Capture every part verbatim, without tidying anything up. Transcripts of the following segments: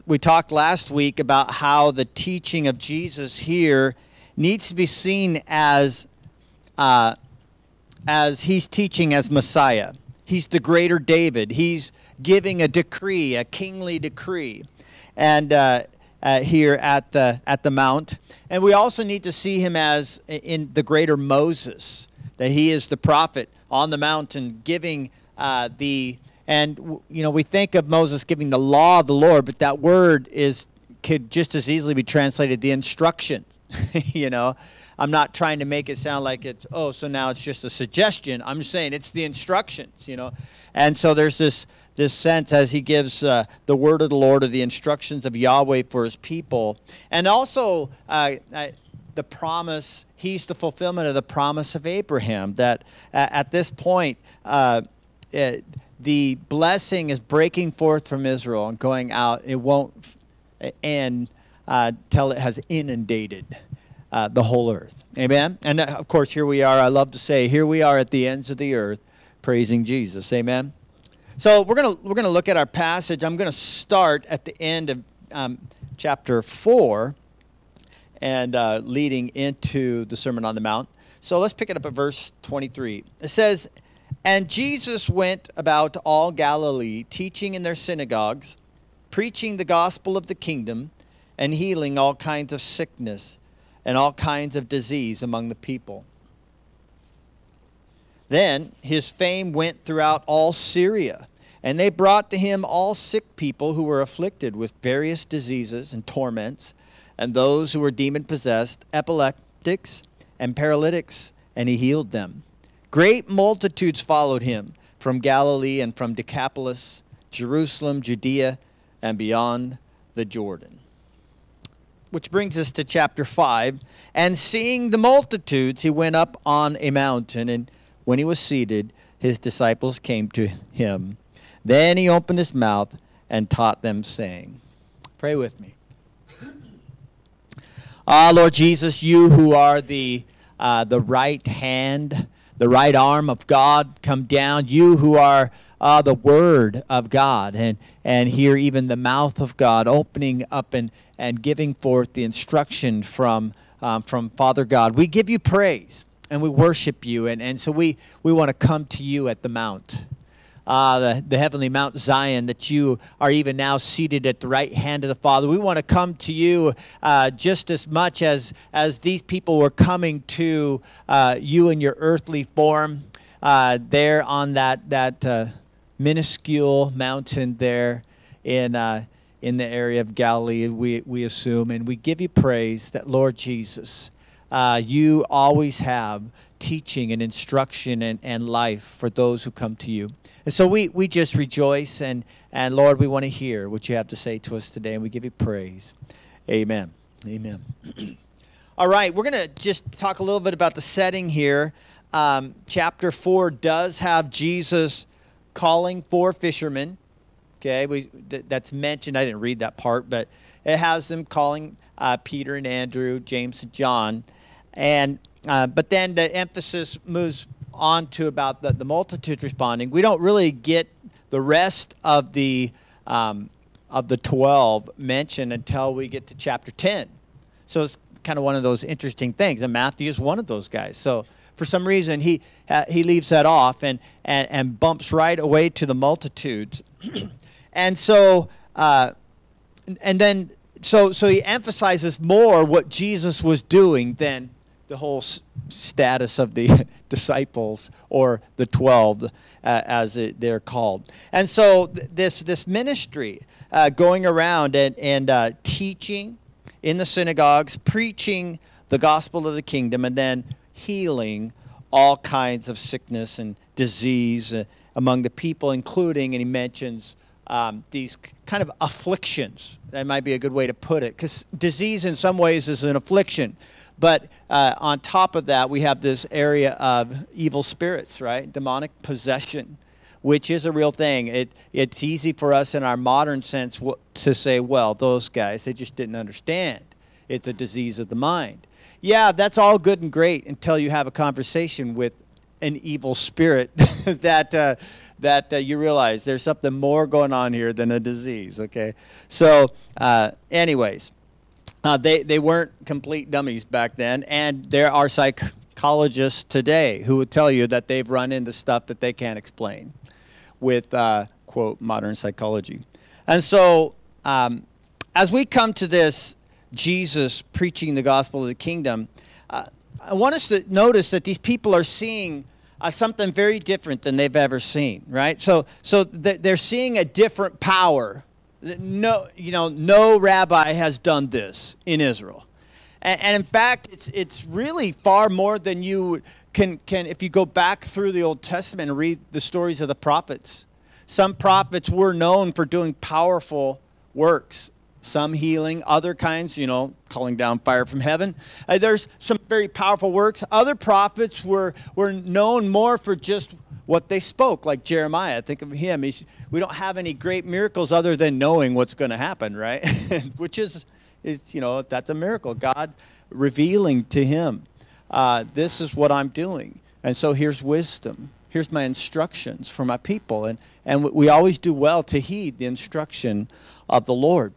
We talked last week about how the teaching of Jesus here needs to be seen as uh, as he's teaching as Messiah. He's the greater David. He's giving a decree, a kingly decree, and uh, uh, here at the at the Mount. And we also need to see him as in the greater Moses, that he is the prophet on the mountain giving uh, the. And, you know, we think of Moses giving the law of the Lord, but that word is could just as easily be translated the instruction. You know, I'm not trying to make it sound like it's, oh, so now it's just a suggestion. I'm just saying it's the instructions, you know. And so there's this this sense as he gives uh, the word of the Lord or the instructions of Yahweh for his people. And also uh, uh, the promise, he's the fulfillment of the promise of Abraham, that uh, at this point, uh, it, the blessing is breaking forth from Israel and going out. It won't end uh, till it has inundated uh, the whole earth. Amen? And uh, of course, here we are. I love to say, here we are at the ends of the earth praising Jesus. Amen? So we're going to we're going to look at our passage. I'm going to start at the end of um, chapter four and uh, leading into the Sermon on the Mount. So let's pick it up at verse twenty-three. It says, "And Jesus went about all Galilee, teaching in their synagogues, preaching the gospel of the kingdom, and healing all kinds of sickness and all kinds of disease among the people. Then his fame went throughout all Syria, and they brought to him all sick people who were afflicted with various diseases and torments, and those who were demon-possessed, epileptics, and paralytics, and he healed them. Great multitudes followed him from Galilee and from Decapolis, Jerusalem, Judea, and beyond the Jordan." Which brings us to chapter five. "And seeing the multitudes, he went up on a mountain, and when he was seated, his disciples came to him. Then he opened his mouth and taught them, saying," pray with me. Ah, Lord Jesus, you who are the uh, the right hand, the right arm of God, come down. You who are uh, the Word of God, and and hear even the mouth of God opening up and, and giving forth the instruction from um, from Father God. We give you praise and we worship you, and, and so we, we want to come to you at the Mount. Uh, the, the heavenly Mount Zion, that you are even now seated at the right hand of the Father. We want to come to you uh, just as much as, as these people were coming to uh, you in your earthly form uh, there on that, that uh, minuscule mountain there in, uh, in the area of Galilee, we, we assume. And we give you praise that, Lord Jesus, uh, you always have teaching and instruction and, and life for those who come to you. And so we, we just rejoice, and, and Lord, we want to hear what you have to say to us today, and we give you praise. Amen. Amen. All right, we're going to just talk a little bit about the setting here. Um, chapter four does have Jesus calling for fishermen. Okay, we th- that's mentioned. I didn't read that part, but it has them calling uh, Peter and Andrew, James and John. And uh, but then the emphasis moves on to about the, the multitudes responding. We don't really get the rest of the um, of the twelve mentioned until we get to chapter ten. So it's kind of one of those interesting things. And Matthew is one of those guys. So for some reason he uh, he leaves that off and, and, and bumps right away to the multitudes. And so uh, and then so so he emphasizes more what Jesus was doing than the whole s- status of the disciples, or the twelve, uh, as it, they're called. And so th- this this ministry, uh, going around and, and uh, teaching in the synagogues, preaching the gospel of the kingdom, and then healing all kinds of sickness and disease uh, among the people, including, and he mentions um, these kind of afflictions. That might be a good way to put it, because disease in some ways is an affliction. But uh, on top of that, we have this area of evil spirits, right? Demonic possession, which is a real thing. It It's easy for us in our modern sense w- to say, well, those guys, they just didn't understand. It's a disease of the mind. Yeah, that's all good and great until you have a conversation with an evil spirit that uh, that uh, you realize there's something more going on here than a disease, okay? So, uh, anyways, uh, they, they weren't complete dummies back then, and there are psychologists today who would tell you that they've run into stuff that they can't explain with, uh, quote, modern psychology. And so, um, as we come to this Jesus preaching the gospel of the kingdom, uh, I want us to notice that these people are seeing Uh, something very different than they've ever seen, right? So, so th- they're seeing a different power. No, you know, no rabbi has done this in Israel, and, and in fact, it's it's really far more than you can can if you go back through the Old Testament and read the stories of the prophets. Some prophets were known for doing powerful works. Some healing, other kinds, you know, calling down fire from heaven. Uh, there's some very powerful works. Other prophets were were known more for just what they spoke, like Jeremiah. Think of him. He's, we don't have any great miracles other than knowing what's going to happen, right? Which is, is, you know, that's a miracle. God revealing to him, uh, this is what I'm doing. And so here's wisdom. Here's my instructions for my people. And, and we always do well to heed the instruction of the Lord.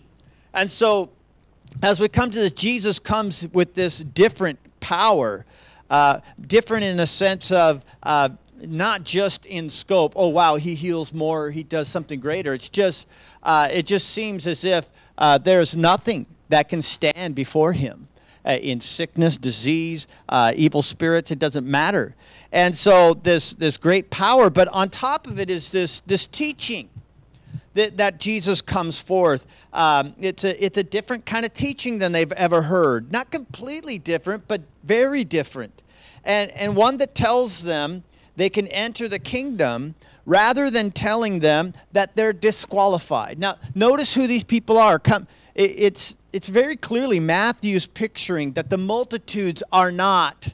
And so, as we come to this, Jesus comes with this different power, uh, different in the sense of uh, not just in scope. Oh wow, he heals more, he does something greater. It's just, uh, it just seems as if uh, there's nothing that can stand before him uh, in sickness, disease, uh, evil spirits. It doesn't matter. And so this this great power, but on top of it is this this teaching. That, that Jesus comes forth. Um, it's a it's a different kind of teaching than they've ever heard. Not completely different, but very different. And and one that tells them they can enter the kingdom rather than telling them that they're disqualified. Now, notice who these people are. Come, it, it's it's very clearly Matthew's picturing that the multitudes are not,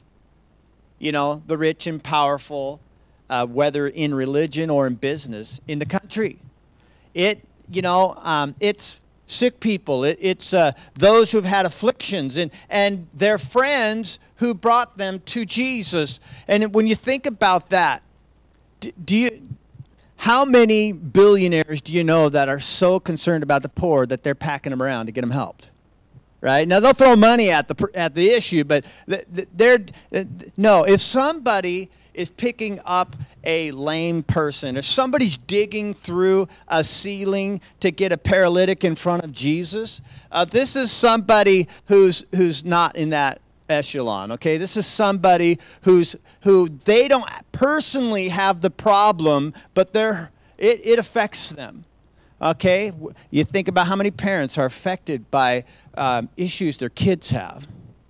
you know, the rich and powerful, uh, whether in religion or in business, in the country. It, you know, um, it's sick people. It, it's uh, those who've had afflictions and, and their friends who brought them to Jesus. And when you think about that, do, do you, how many billionaires do you know that are so concerned about the poor that they're packing them around to get them helped? Right? Now, they'll throw money at the at the issue, but they're, no, if somebody is picking up a lame person, if somebody's digging through a ceiling to get a paralytic in front of Jesus, uh, this is somebody who's who's not in that echelon, okay? This is somebody who's who they don't personally have the problem, but they're it, it affects them. Okay? You think about how many parents are affected by um, issues their kids have.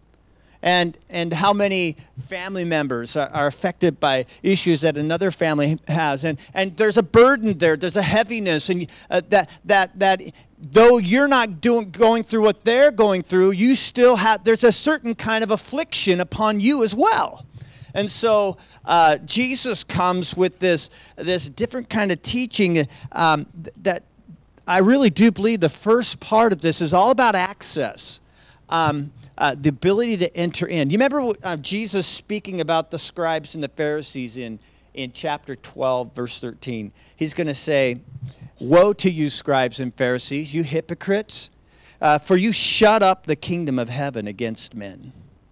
And and how many family members are, are affected by issues that another family has, and and there's a burden there, there's a heaviness, and uh, that that that though you're not doing going through what they're going through, you still have there's a certain kind of affliction upon you as well. And so uh, Jesus comes with this this different kind of teaching um, that I really do believe the first part of this is all about access. Um, Uh, the ability to enter in. You remember uh, Jesus speaking about the scribes and the Pharisees in, in chapter twelve, verse thirteen. He's going to say, "Woe to you, scribes and Pharisees, you hypocrites, uh, for you shut up the kingdom of heaven against men.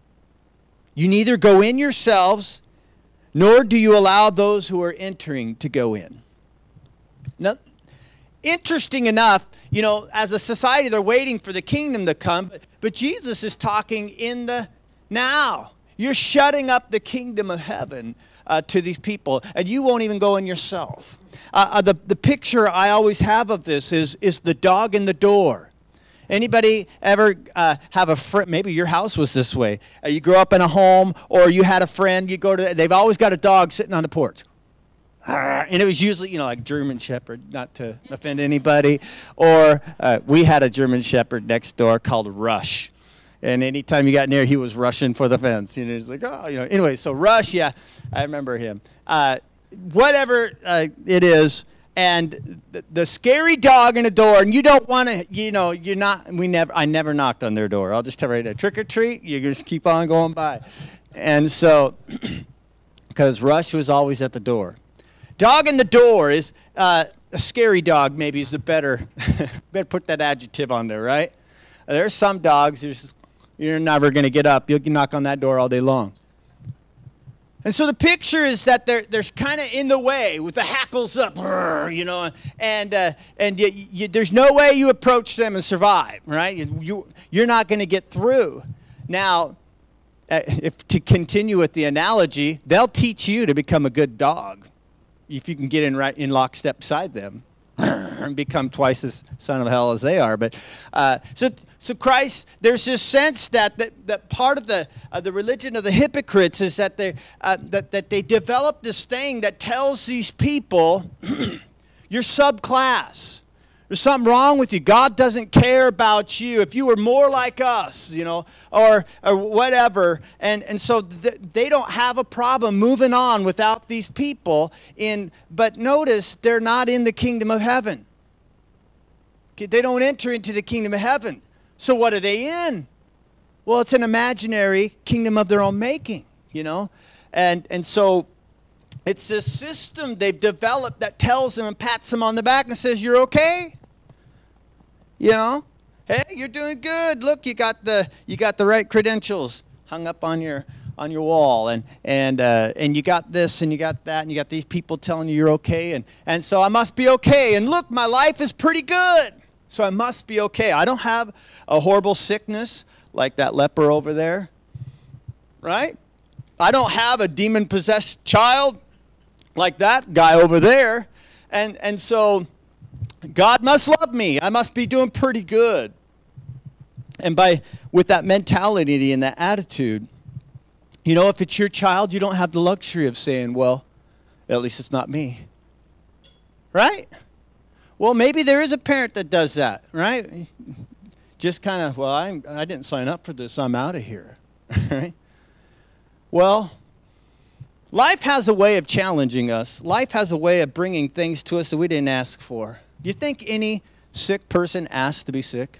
You neither go in yourselves, nor do you allow those who are entering to go in." Now, interesting enough, you know, as a society, they're waiting for the kingdom to come, but, but Jesus is talking in the now. You're shutting up the kingdom of heaven uh, to these people, and you won't even go in yourself. Uh, uh, the, the picture I always have of this is, is the dog in the door. Anybody ever uh, have a friend? Maybe your house was this way. Uh, you grew up in a home, or you had a friend. You go to. They've always got a dog sitting on the porch, and it was usually, you know, like German Shepherd, not to offend anybody. Or uh, we had a German Shepherd next door called Rush, and anytime you got near, he was rushing for the fence. You know, it's like, oh, you know. Anyway, so Rush, yeah, I remember him. Uh, whatever uh, it is. And the, the scary dog in the door, and you don't want to, you know, you're not, we never, I never knocked on their door. I'll just tell you right there, trick or treat, you just keep on going by. And so, because Rush was always at the door. Dog in the door is uh, a scary dog. Maybe is the better better put that adjective on there, right? There's some dogs. There's, you're never going to get up. You'll knock on that door all day long. And so the picture is that they're, they're kind of in the way with the hackles up, you know, and uh, and you, you, there's no way you approach them and survive, right? You, you, you're not going to get through. Now, uh, if to continue with the analogy, they'll teach you to become a good dog if you can get in right in lockstep beside them and become twice as son of hell as they are. But uh, so. So Christ, there's this sense that that, that part of the uh, the religion of the hypocrites is that they uh, that that they develop this thing that tells these people, you're subclass. There's something wrong with you. God doesn't care about you. If you were more like us, you know, or or whatever, and and so th- they don't have a problem moving on without these people. In but notice they're not in the kingdom of heaven. They don't enter into the kingdom of heaven. So what are they in? Well, it's an imaginary kingdom of their own making, you know? And and so it's this system they've developed that tells them and pats them on the back and says, you're okay. You know? Hey, you're doing good. Look, you got the you got the right credentials hung up on your on your wall, and and uh, and you got this and you got that, and you got these people telling you you're okay, and, and so I must be okay. And look, my life is pretty good. So I must be okay. I don't have a horrible sickness like that leper over there, right? I don't have a demon-possessed child like that guy over there. And and so God must love me. I must be doing pretty good. And by with that mentality and that attitude, you know, if it's your child, you don't have the luxury of saying, well, at least it's not me. Right? Well, maybe there is a parent that does that, right? Just kind of, well, I I didn't sign up for this. I'm out of here, right? Well, life has a way of challenging us. Life has a way of bringing things to us that we didn't ask for. Do you think any sick person asked to be sick?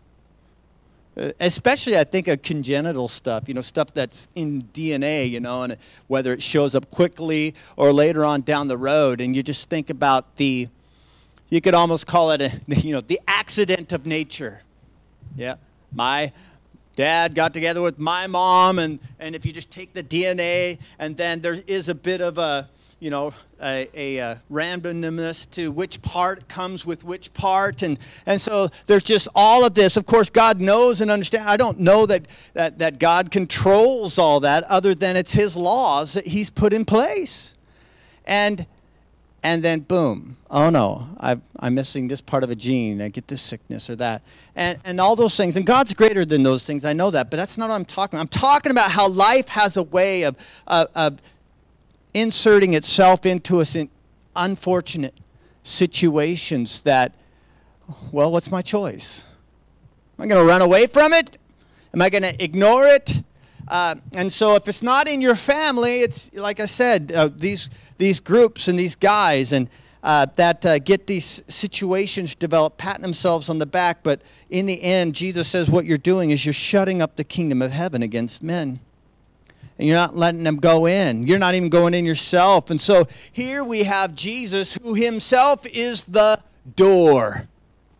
Uh, especially, I think, of congenital stuff, you know, stuff that's in D N A, you know, and whether it shows up quickly or later on down the road. And you just think about the You could almost call it, a, you know, the accident of nature. Yeah, my dad got together with my mom, and, and if you just take the D N A, and then there is a bit of a, you know, a, a, a randomness to which part comes with which part, and, and so there's just all of this. Of course, God knows and understands. I don't know that, that, that God controls all that other than it's His laws that He's put in place. And And then, boom, oh no, I've, I'm missing this part of a gene. I get this sickness or that. And, and all those things. And God's greater than those things. I know that. But that's not what I'm talking about. I'm talking about how life has a way of, uh, of inserting itself into us in unfortunate situations that, well, what's my choice? Am I going to run away from it? Am I going to ignore it? Uh, and so if it's not in your family, it's, like I said, uh, these these groups and these guys and uh, that uh, get these situations developed, patting themselves on the back. But in the end, Jesus says what you're doing is you're shutting up the kingdom of heaven against men. And you're not letting them go in. You're not even going in yourself. And so here we have Jesus, who himself is the door.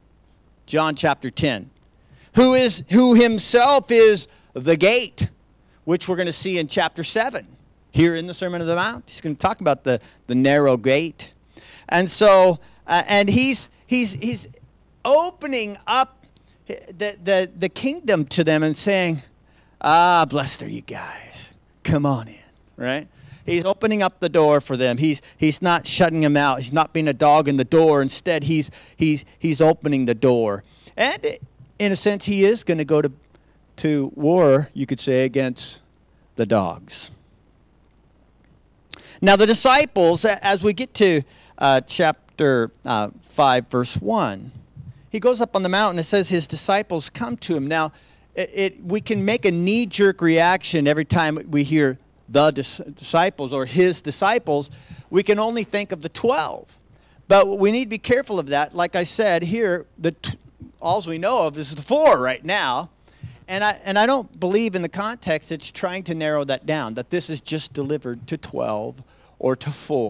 John chapter ten. Who is who himself is the gate, which we're going to see in chapter seven. Here in the Sermon on the Mount, he's going to talk about the, the narrow gate. And so, uh, and he's he's he's opening up the, the, the kingdom to them and saying, ah, blessed are you guys. Come on in, right? He's opening up the door for them. He's he's not shutting them out. He's not being a dog in the door. Instead, he's he's he's opening the door. And in a sense, he is going to go to to war, you could say, against the dogs. Now, the disciples, as we get to uh, chapter uh, five, verse one, he goes up on the mountain. It says his disciples come to him. Now, it, it we can make a knee-jerk reaction every time we hear the dis- disciples or his disciples. We can only think of the twelve. But we need to be careful of that. Like I said, here, the t- all we know of is the four right now. And I and I don't believe in the context it's trying to narrow that down, that this is just delivered to twelve or to four.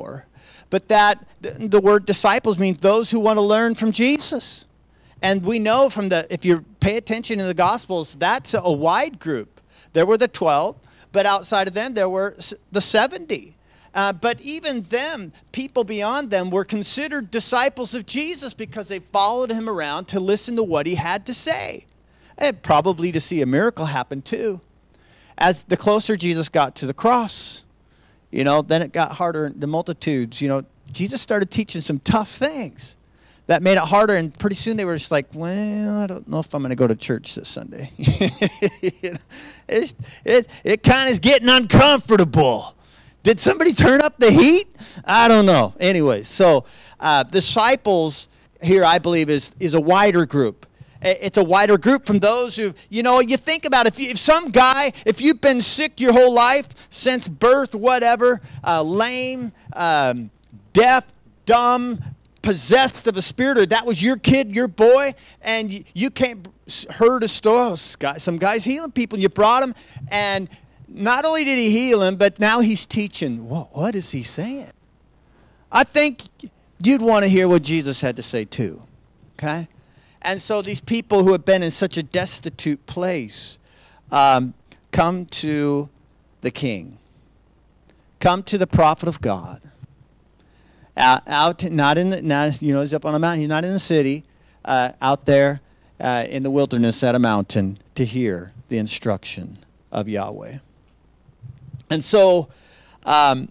but that the, the word disciples means those who want to learn from Jesus. And we know from the, if you pay attention in the Gospels, that's a wide group. There were the twelve, but outside of them, there were the seventy. Uh, but even them, people beyond them, were considered disciples of Jesus because they followed him around to listen to what he had to say. And probably to see a miracle happen too. As the closer Jesus got to the cross, you know, then it got harder. The multitudes, you know, Jesus started teaching some tough things that made it harder. And pretty soon they were just like, well, I don't know if I'm going to go to church this Sunday. you know, it's, it it kind of is getting uncomfortable. Did somebody turn up the heat? I don't know. Anyway, so uh, disciples here, I believe, is, is a wider group. It's a wider group from those who, you know, you think about it, if, you, if some guy, if you've been sick your whole life, since birth, whatever, uh, lame, um, deaf, dumb, possessed of a spirit, or that was your kid, your boy, and you, you can't heard a story, some guy's healing people, and you brought him, and not only did he heal him, but now he's teaching. What, what is he saying? I think you'd want to hear what Jesus had to say too, okay? And so these people who have been in such a destitute place um, come to the king, come to the prophet of God. Out, out not in the, not, you know, he's up on a mountain. He's not in the city, uh, out there uh, in the wilderness at a mountain to hear the instruction of Yahweh. And so um,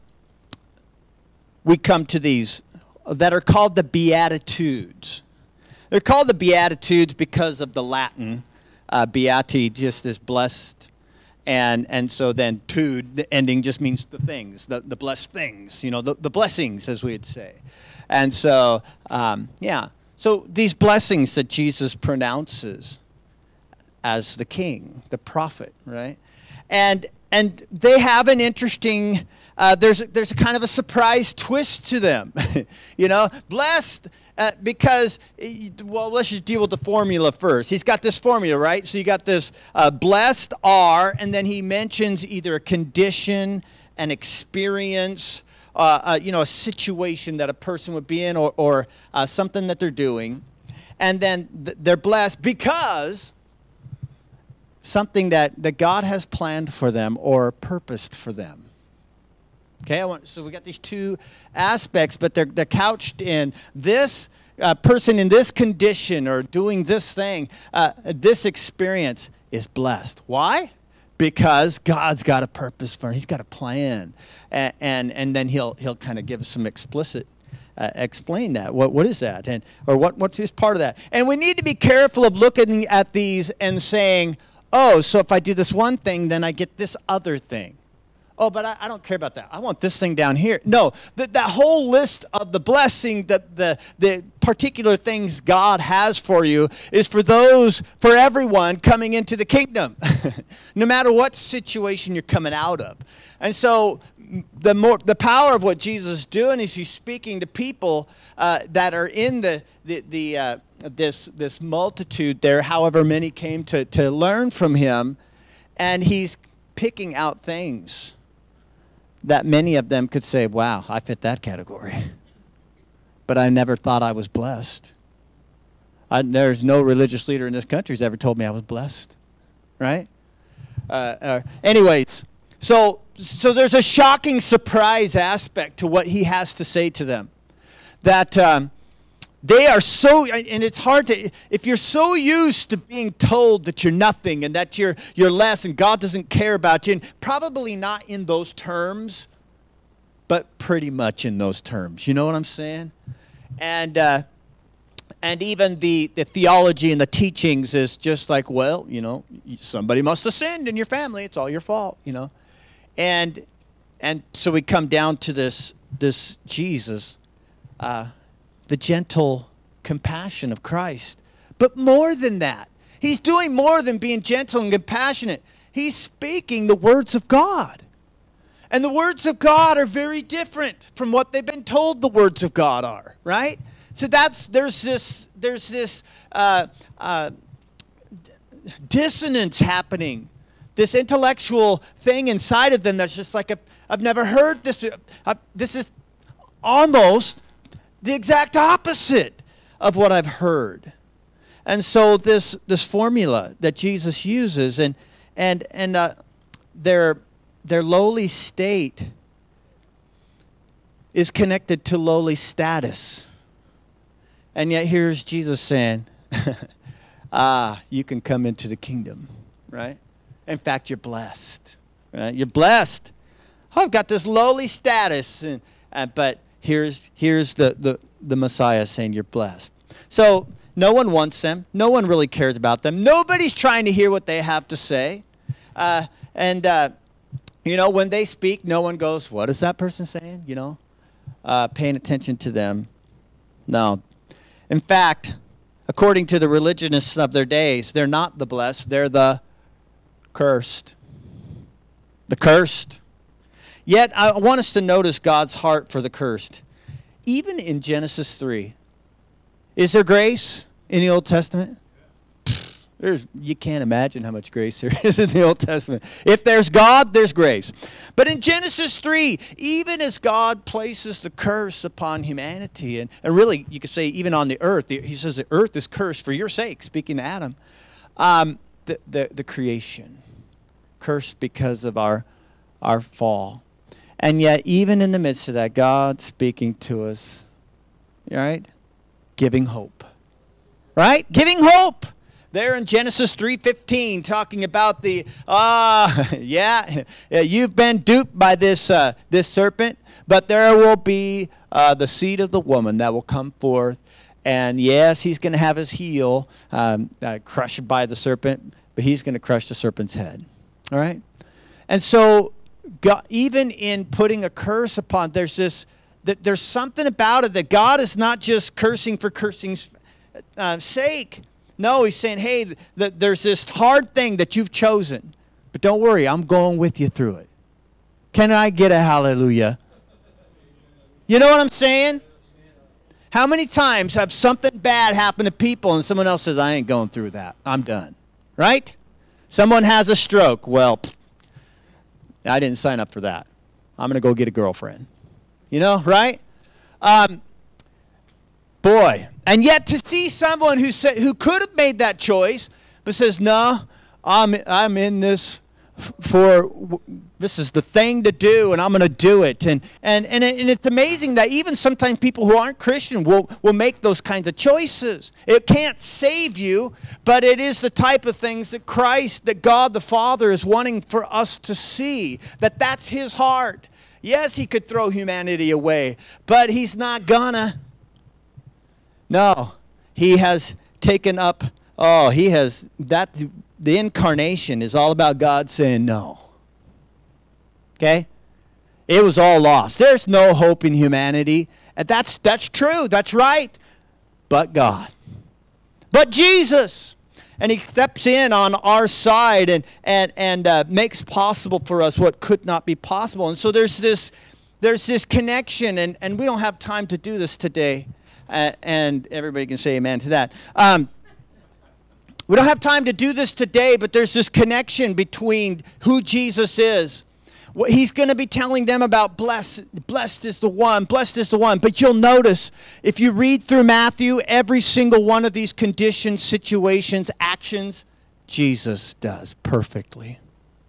we come to these that are called the Beatitudes. They're called the Beatitudes because of the Latin uh, beati, just as blessed. And and so then tude, the ending just means the things, the, the blessed things, you know, the, the blessings, as we'd say. And so, um, yeah. So these blessings that Jesus pronounces as the king, the prophet, right? And and they have an interesting, uh, there's, there's a kind of a surprise twist to them. you know, blessed. Uh, because, well, let's just deal with the formula first. He's got this formula, right? So you got this uh, blessed are, and then he mentions either a condition, an experience, uh, uh, you know, a situation that a person would be in, or, or uh, something that they're doing. And then th- they're blessed because something that, that God has planned for them or purposed for them. Okay, I want, so we got these two aspects, but they're they're couched in this uh, person in this condition or doing this thing. Uh, this experience is blessed. Why? Because God's got a purpose for it. He's got a plan, and and, and then he'll he'll kind of give some explicit. Uh, explain that. What what is that? And or what what is part of that? And we need to be careful of looking at these and saying, oh, so if I do this one thing, then I get this other thing. Oh, but I, I don't care about that. I want this thing down here. No, that that whole list of the blessing, that the the particular things God has for you is for those, for everyone coming into the kingdom, no matter what situation you're coming out of. And so the more the power of what Jesus is doing is he's speaking to people uh, that are in the the, the uh, this this multitude there, however many came to to learn from him, and he's picking out things that many of them could say, wow, I fit that category. But I never thought I was blessed. I, there's no religious leader in this country who's ever told me I was blessed. Right? Uh, uh, anyways, so so there's a shocking surprise aspect to what he has to say to them. That um, they are so, and it's hard to, if you're so used to being told that you're nothing and that you're you're less and God doesn't care about you, and probably not in those terms, but pretty much in those terms. You know what I'm saying? And uh, and even the, the theology and the teachings is just like, well, you know, somebody must have sinned in your family. It's all your fault, you know. And and so we come down to this this Jesus, uh, the gentle compassion of Christ. But more than that, he's doing more than being gentle and compassionate. He's speaking the words of God. And the words of God are very different from what they've been told the words of God are, right? So that's there's this there's this uh, uh, dissonance happening, this intellectual thing inside of them that's just like, a, I've never heard this. Uh, this is almost the exact opposite of what I've heard. And so this this formula that Jesus uses, and and and uh, their their lowly state is connected to lowly status. And yet here's Jesus saying, ah, you can come into the kingdom, right? In fact, you're blessed, right? You're blessed. Oh, I've got this lowly status, and, uh, but here's here's the, the, the Messiah saying you're blessed. So no one wants them. No one really cares about them. Nobody's trying to hear what they have to say. Uh, and, uh, you know, when they speak, no one goes, what is that person saying? You know, uh, paying attention to them. No. In fact, according to the religionists of their days, they're not the blessed. They're the cursed. The cursed. Yet, I want us to notice God's heart for the cursed. Even in Genesis three, is there grace in the Old Testament? There's, you can't imagine how much grace there is in the Old Testament. If there's God, there's grace. But in Genesis three, even as God places the curse upon humanity, and, and really, you could say even on the earth, he says the earth is cursed for your sake, speaking to Adam, um, the, the, the creation, cursed because of our, our fall. And yet, even in the midst of that, God speaking to us, right? Giving hope. Right? Giving hope. There in Genesis three fifteen, talking about the, ah, uh, yeah, you've been duped by this uh, this serpent, but there will be uh, the seed of the woman that will come forth. And yes, he's going to have his heel um, uh, crushed by the serpent, but he's going to crush the serpent's head. All right? And so, God, even in putting a curse upon, there's this, that there's something about it that God is not just cursing for cursing's uh, sake. No, he's saying, hey, th- th- there's this hard thing that you've chosen, but don't worry, I'm going with you through it. Can I get a hallelujah? You know what I'm saying? How many times have something bad happened to people and someone else says, I ain't going through that. I'm done. Right? Someone has a stroke. Well, I didn't sign up for that. I'm going to go get a girlfriend. You know, right? Um, boy. And yet to see someone who said, who could have made that choice, but says, no, I'm, I'm in this for, this is the thing to do, and I'm going to do it. And, and, and, it, and it's amazing that even sometimes people who aren't Christian will, will make those kinds of choices. It can't save you, but it is the type of things that Christ, that God the Father is wanting for us to see, that that's his heart. Yes, he could throw humanity away, but he's not gonna. No, he has taken up, oh, he has, that, the incarnation is all about God saying no. Okay? It was all lost. There's no hope in humanity. And that's, that's true. That's right. But God. But Jesus. And he steps in on our side and, and, and uh, makes possible for us what could not be possible. And so there's this, there's this connection, and, and we don't have time to do this today. Uh, and everybody can say amen to that. Um, we don't have time to do this today, but there's this connection between who Jesus is. What he's going to be telling them about blessed, blessed is the one, blessed is the one. But you'll notice, if you read through Matthew, every single one of these conditions, situations, actions, Jesus does perfectly.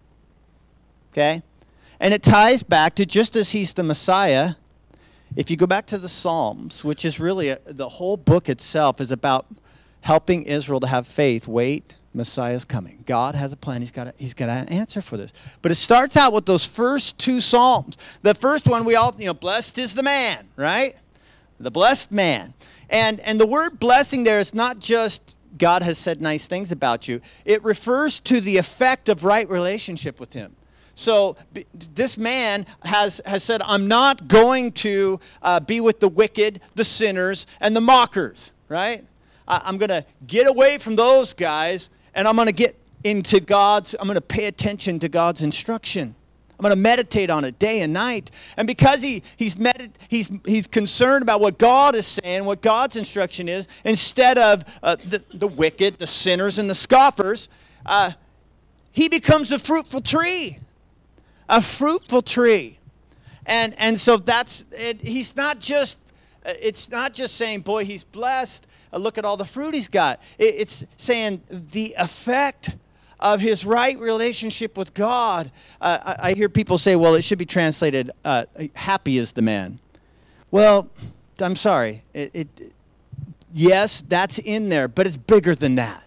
Okay? And it ties back to just as he's the Messiah. If you go back to the Psalms, which is really, a, the whole book itself is about helping Israel to have faith. Wait, Messiah's coming. God has a plan. He's got a, he's got an answer for this. But it starts out with those first two Psalms. The first one, we all, you know, blessed is the man, right? The blessed man. And, and the word blessing there is not just God has said nice things about you. It refers to the effect of right relationship with him. So b- this man has, has said, I'm not going to uh, be with the wicked, the sinners, and the mockers, right? I, I'm going to get away from those guys, and I'm going to get into God's, I'm going to pay attention to God's instruction. I'm going to meditate on it day and night. And because he he's medit- he's he's concerned about what God is saying, what God's instruction is, instead of uh, the, the wicked, the sinners, and the scoffers, uh, he becomes a fruitful tree. A fruitful tree. And and so that's it, he's not just it's not just saying, boy, he's blessed. Uh, look at all the fruit he's got. It, it's saying the effect of his right relationship with God. Uh, I, I hear people say, well, it should be translated, uh, happy is the man. Well, I'm sorry. It, it yes, that's in there, but it's bigger than that.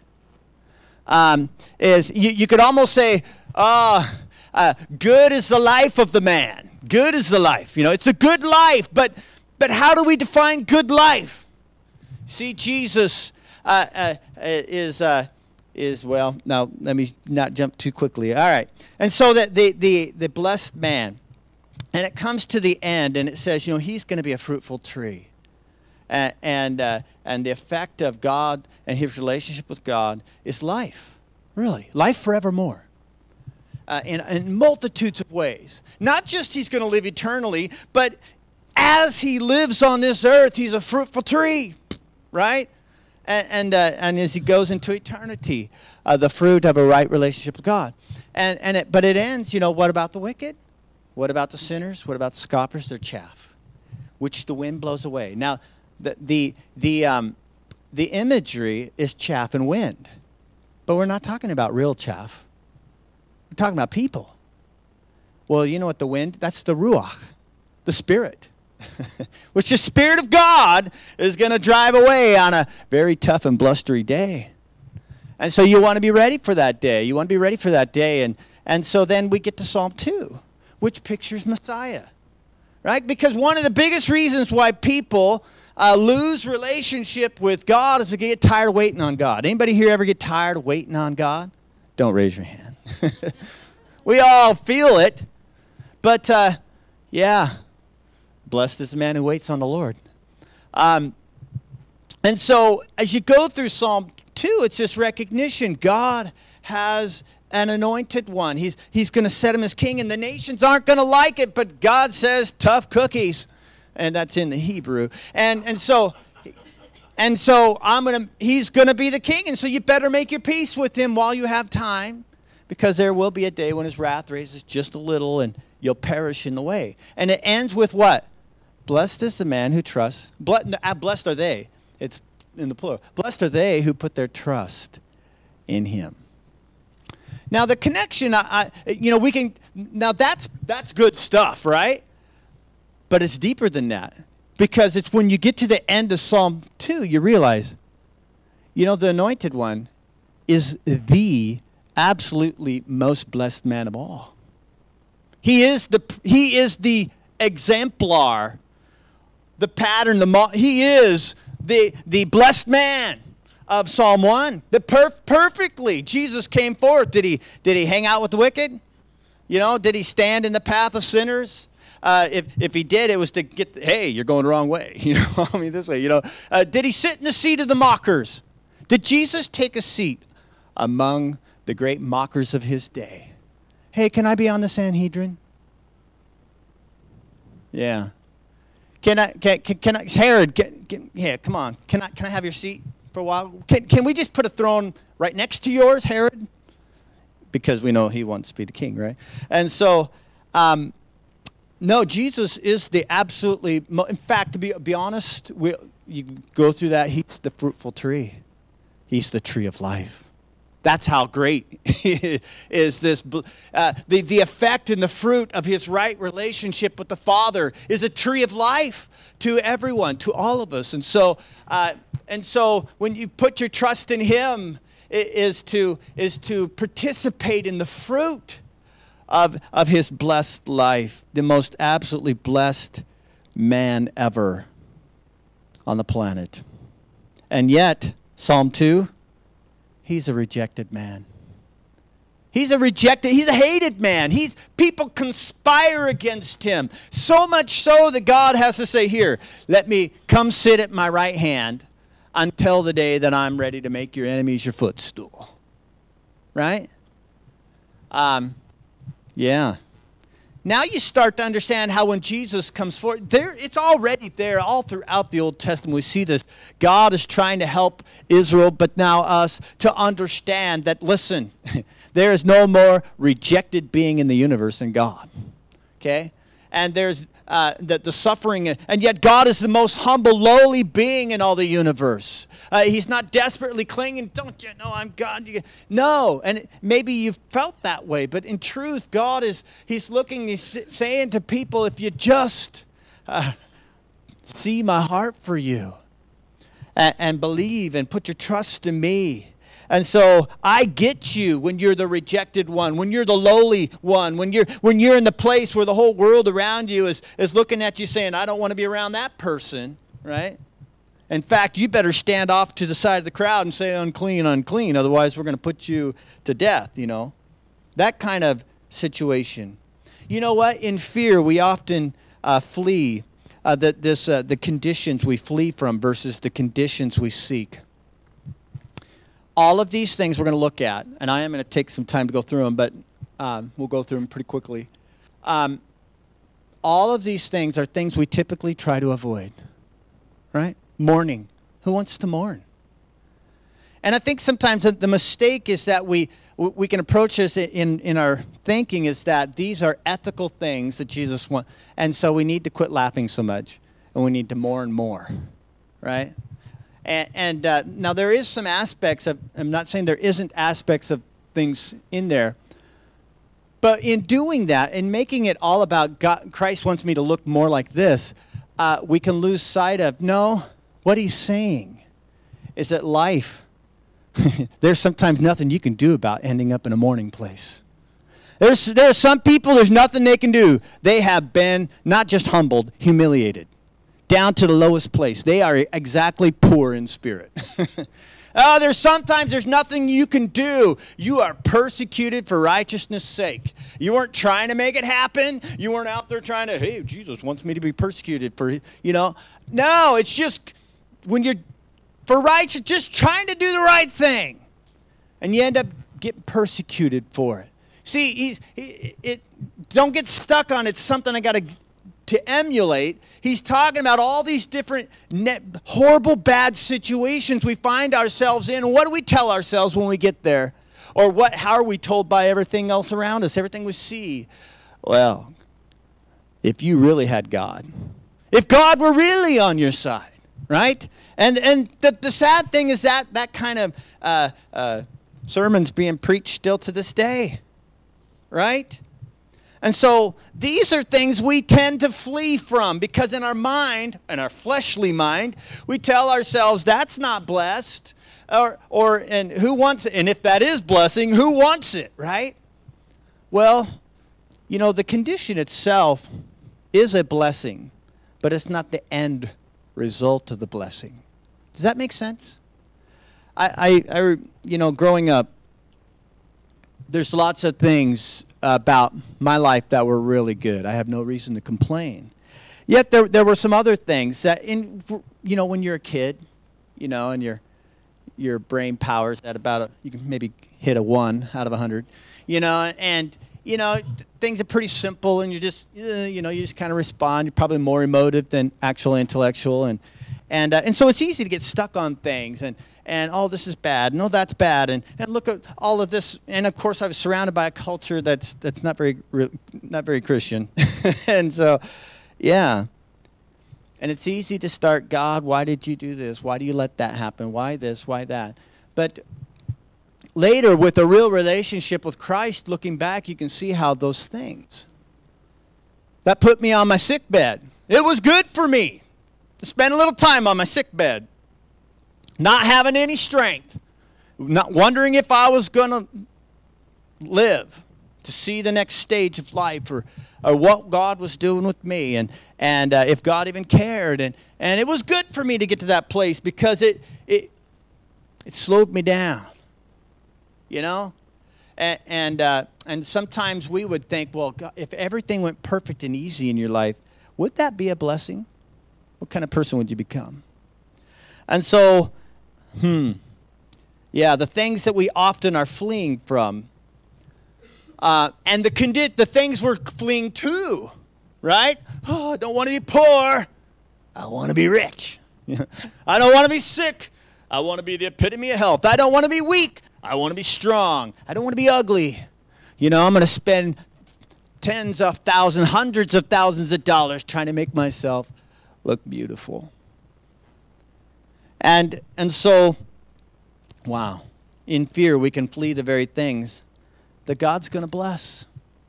Um, is you, you could almost say, uh, uh, good is the life of the man. Good is the life. You know, it's a good life, but but how do we define good life? See, Jesus uh, uh, is uh, is well. Now, let me not jump too quickly. All right, and so that the the the blessed man, and it comes to the end, and it says, you know, he's going to be a fruitful tree, and and, uh, and the effect of God and his relationship with God is life, really, life forevermore. Uh, in, in multitudes of ways. Not just he's going to live eternally, but as he lives on this earth, he's a fruitful tree, right? And and, uh, and as he goes into eternity, uh, the fruit of a right relationship with God. And and it, but it ends, you know, what about the wicked? What about the sinners? What about the scoffers? They're chaff, which the wind blows away. Now, the the the um, the imagery is chaff and wind, but we're not talking about real chaff. We're talking about people. Well, you know what the wind, that's the ruach, the spirit, which the Spirit of God is going to drive away on a very tough and blustery day. And so you want to be ready for that day. You want to be ready for that day. And, and so then we get to Psalm two, which pictures Messiah, right? Because one of the biggest reasons why people uh, lose relationship with God is they get tired of waiting on God. Anybody here ever get tired of waiting on God? Don't raise your hand. We all feel it, but uh, yeah, blessed is the man who waits on the Lord. Um, and so as you go through Psalm two, it's this recognition. God has an anointed one. He's, he's going to set him as king, and the nations aren't going to like it, but God says, tough cookies. And that's in the Hebrew. And, and so... And so I'm gonna. He's going to be the king, and so you better make your peace with him while you have time, because there will be a day when his wrath raises just a little, and you'll perish in the way. And it ends with what? Blessed is the man who trusts. Blessed are they. It's in the plural. Blessed are they who put their trust in him. Now the connection, I, I, you know, we can. Now that's that's good stuff, right? But it's deeper than that. Because it's when you get to the end of Psalm two, you realize, you know, the anointed one is the absolutely most blessed man of all. He is the he is the exemplar, the pattern, the mo- he is the the blessed man of Psalm one. The perf- perfectly Jesus came forth. Did he did he hang out with the wicked? You know, did he stand in the path of sinners? Uh, if if he did, it was to get, the, hey, you're going the wrong way. You know, I mean, this way, you know. Uh, did he sit in the seat of the mockers? Did Jesus take a seat among the great mockers of his day? Hey, can I be on the Sanhedrin? Yeah. Can I, can, can, can I, Herod, get, get, yeah, come on. Can I, can I have your seat for a while? Can, can we just put a throne right next to yours, Herod? Because we know he wants to be the king, right? And so, um, no, Jesus is the absolutely, mo- in fact, to be, be honest, we, you go through that, he's the fruitful tree. He's the tree of life. That's how great is this. Uh, the, the effect and the fruit of his right relationship with the Father is a tree of life to everyone, to all of us. And so, uh, and so when you put your trust in him, it is to, is to participate in the fruit Of, of his blessed life, the most absolutely blessed man ever on the planet. And yet, Psalm two, he's a rejected man. He's a rejected, he's a hated man. He's people conspire against him. So much so that God has to say, here, let me come sit at my right hand until the day that I'm ready to make your enemies your footstool. Right? Um Yeah. Now you start to understand how when Jesus comes forward, there it's already there all throughout the Old Testament. We see this. God is trying to help Israel, but now us, to understand that, listen, there is no more rejected being in the universe than God. Okay? and there's uh, the, the suffering. And yet God is the most humble, lowly being in all the universe. Uh, he's not desperately clinging, don't you know I'm God? No, and maybe you've felt that way, but in truth, God is, he's looking, he's saying to people, if you just uh, see my heart for you and, and believe and put your trust in me. And so I get you when you're the rejected one, when you're the lowly one, when you're when you're in the place where the whole world around you is, is looking at you saying, I don't want to be around that person, right? In fact, you better stand off to the side of the crowd and say unclean, unclean, otherwise we're going to put you to death, you know. That kind of situation. You know what? In fear, we often uh, flee uh, the, this, uh, the conditions we flee from versus the conditions we seek. All of these things we're going to look at, and I am going to take some time to go through them, but um, we'll go through them pretty quickly. Um, all of these things are things we typically try to avoid, right? Mourning. Who wants to mourn? And I think sometimes the mistake is that we we can approach this in, in our thinking is that these are ethical things that Jesus wants, and so we need to quit laughing so much, and we need to mourn more, right? And, and uh, now there is some aspects of, I'm not saying there isn't aspects of things in there, but in doing that, in making it all about God, Christ wants me to look more like this, uh, we can lose sight of, no, what he's saying is that life, there's sometimes nothing you can do about ending up in a mourning place. There's, there are some people, there's nothing they can do. They have been not just humbled, humiliated. Down to the lowest place. They are exactly poor in spirit. oh, there's sometimes there's nothing you can do. You are persecuted for righteousness' sake. You weren't trying to make it happen. You weren't out there trying to, hey, Jesus wants me to be persecuted for, you know. No, it's just when you're for righteous, just trying to do the right thing. And you end up getting persecuted for it. See, he's he, it. Don't get stuck on it's something I got to to emulate. He's talking about all these different net, horrible, bad situations we find ourselves in. What do we tell ourselves when we get there? Or what? How are we told by everything else around us, everything we see? Well, if you really had God, if God were really on your side, right? And and the, the sad thing is that that kind of uh, uh, sermon's being preached still to this day, right? And so these are things we tend to flee from because in our mind, in our fleshly mind, we tell ourselves that's not blessed. Or, or and who wants it? And if that is blessing, who wants it, right? Well, you know, the condition itself is a blessing, but it's not the end result of the blessing. Does that make sense? I, I, I you know, growing up, there's lots of things about my life that were really good. I have no reason to complain. Yet there there were some other things that, in you know, when you're a kid, you know, and your your brain powers at about a, you can maybe hit a one out of a hundred, you know, and you know things are pretty simple, and you just uh, you know you just kind of respond. You're probably more emotive than actual intellectual, and and uh, and so it's easy to get stuck on things and. And, oh, this is bad. No, that's bad. And, and look at all of this. And, of course, I was surrounded by a culture that's that's not very not very Christian. and so, yeah. And it's easy to start, God, why did you do this? Why do you let that happen? Why this? Why that? But later, with a real relationship with Christ, looking back, you can see how those things. That put me on my sick bed. It was good for me to spend a little time on my sick bed. Not having any strength, not wondering if I was going to live to see the next stage of life or, or what God was doing with me and, and uh, if God even cared. And, and it was good for me to get to that place because it it, it slowed me down, you know? And and, uh, and sometimes we would think, well, God, if everything went perfect and easy in your life, would that be a blessing? What kind of person would you become? And so... Hmm. Yeah, the things that we often are fleeing from. Uh, and the condi- the things we're fleeing to, right? Oh, I don't want to be poor. I want to be rich. I don't want to be sick. I want to be the epitome of health. I don't want to be weak. I want to be strong. I don't want to be ugly. You know, I'm going to spend tens of thousands, hundreds of thousands of dollars trying to make myself look beautiful. And and so, wow, in fear we can flee the very things that God's going to bless.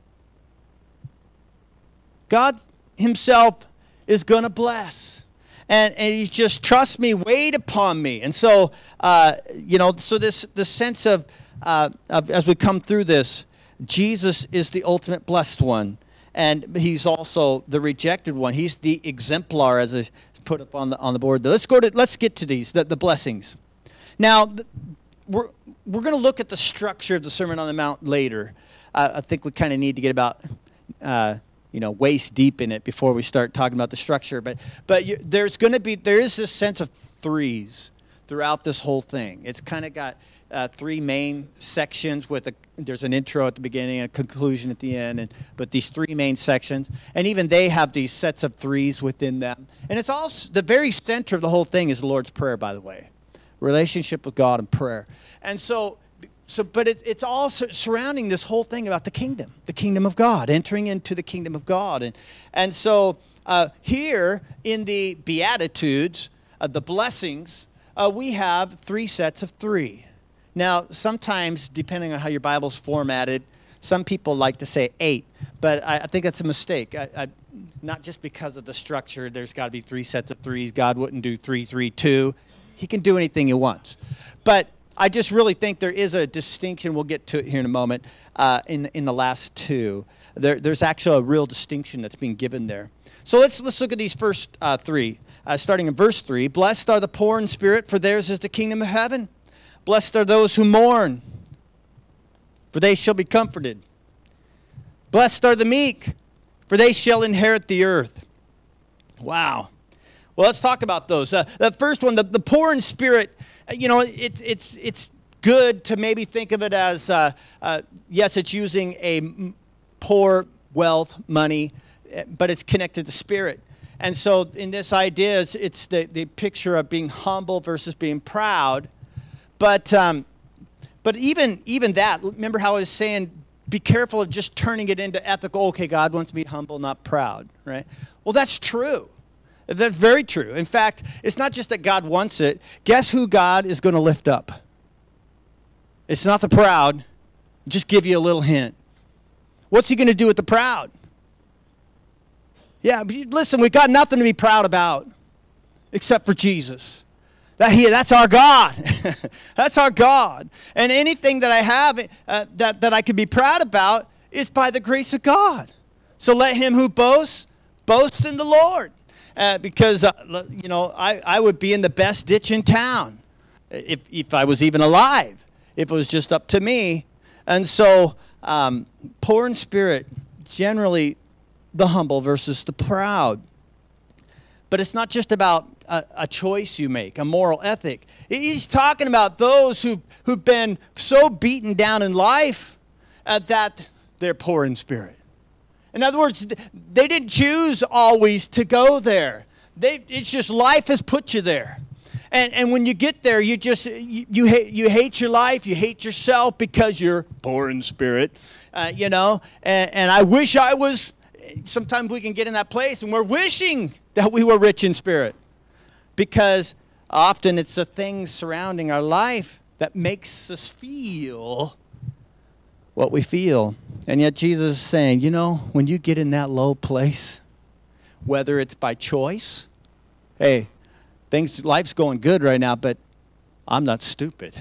God himself is going to bless. And, and he's just, trust me, wait upon me. And so, uh, you know, so this, this sense of, uh, of, as we come through this, Jesus is the ultimate blessed one. And he's also the rejected one. He's the exemplar, as is put up on the on the board. Let's go to, let's get to these, the, the blessings. Now, we're, we're going to look at the structure of the Sermon on the Mount later. Uh, I think we kind of need to get about... Uh, you know, waist deep in it before we start talking about the structure. But but you, there's going to be, there is this sense of threes throughout this whole thing. It's kind of got uh, three main sections with a, there's an intro at the beginning and a conclusion at the end. And but these three main sections, and even they have these sets of threes within them. And it's all, the very center of the whole thing is the Lord's Prayer, by the way. Relationship with God and prayer. And so, So, but it, it's all surrounding this whole thing about the kingdom, the kingdom of God, entering into the kingdom of God. And, and so uh, here in the Beatitudes, uh, the blessings, uh, we have three sets of three. Now, sometimes, depending on how your Bible's formatted, some people like to say eight, but I, I think that's a mistake. I, I, not just because of the structure, there's got to be three sets of threes. God wouldn't do three, three, two. He can do anything he wants. But I just really think there is a distinction. We'll get to it here in a moment. Uh, in in the last two, there, there's actually a real distinction that's being given there. So let's let's look at these first uh, three. Uh, starting in verse three, blessed are the poor in spirit, for theirs is the kingdom of heaven. Blessed are those who mourn, for they shall be comforted. Blessed are the meek, for they shall inherit the earth. Wow. Well, let's talk about those. Uh, the first one, the, the poor in spirit. You know, it, it's it's good to maybe think of it as, uh, uh, yes, it's using a poor wealth, money, but it's connected to spirit. And so in this idea, it's, it's the, the picture of being humble versus being proud. But um, but even even that, remember how I was saying, be careful of just turning it into ethical, okay, God wants me humble, not proud, right? Well, that's true. That's very true. In fact, it's not just that God wants it. Guess who God is going to lift up? It's not the proud. Just give you a little hint. What's he going to do with the proud? Yeah, listen, we've got nothing to be proud about except for Jesus. That he, that's our God. That's our God. And anything that I have uh, that, that I could be proud about is by the grace of God. So let him who boasts, boast in the Lord. Uh, because, uh, you know, I, I would be in the best ditch in town if if I was even alive, if it was just up to me. And so, um, poor in spirit, generally the humble versus the proud. But it's not just about a, a choice you make, a moral ethic. He's talking about those who, who've been so beaten down in life uh, that they're poor in spirit. In other words, they didn't choose always to go there. They, it's just life has put you there. And and when you get there, you just, you, you, hate, you hate your life, you hate yourself because you're poor in spirit, uh, you know. And, and I wish I was, sometimes we can get in that place and we're wishing that we were rich in spirit. Because often it's the things surrounding our life that makes us feel what we feel. And yet Jesus is saying, you know, when you get in that low place, whether it's by choice, hey, things, life's going good right now, but I'm not stupid.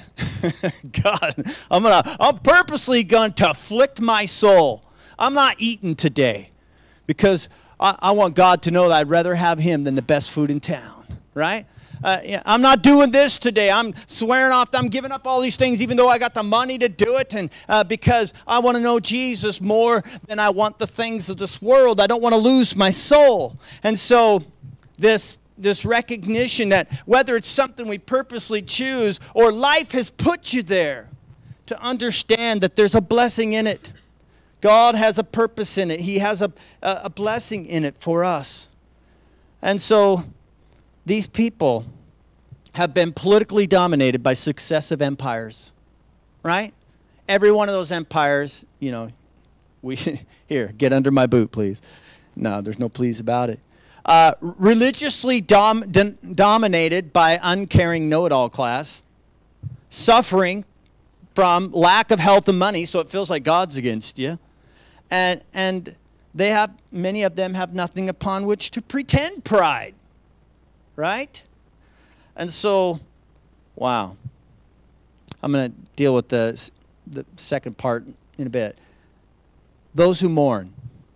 God, I'm gonna, I'm purposely going to afflict my soul. I'm not eating today because I, I want God to know that I'd rather have him than the best food in town, right? Uh, yeah, I'm not doing this today. I'm swearing off. I'm giving up all these things even though I got the money to do it. And uh, because I want to know Jesus more than I want the things of this world. I don't want to lose my soul. And so this, this recognition that whether it's something we purposely choose or life has put you there, to understand that there's a blessing in it. God has a purpose in it. He has a, a blessing in it for us. And so these people have been politically dominated by successive empires, right? Every one of those empires, you know, We here, get under my boot, please. No, there's no please about it. Uh, religiously dom- dom- dominated by uncaring know-it-all class, suffering from lack of health and money, so it feels like God's against you, and and they have many of them have nothing upon which to pretend pride, right? And so, wow. I'm going to deal with the the second part in a bit. Those who mourn.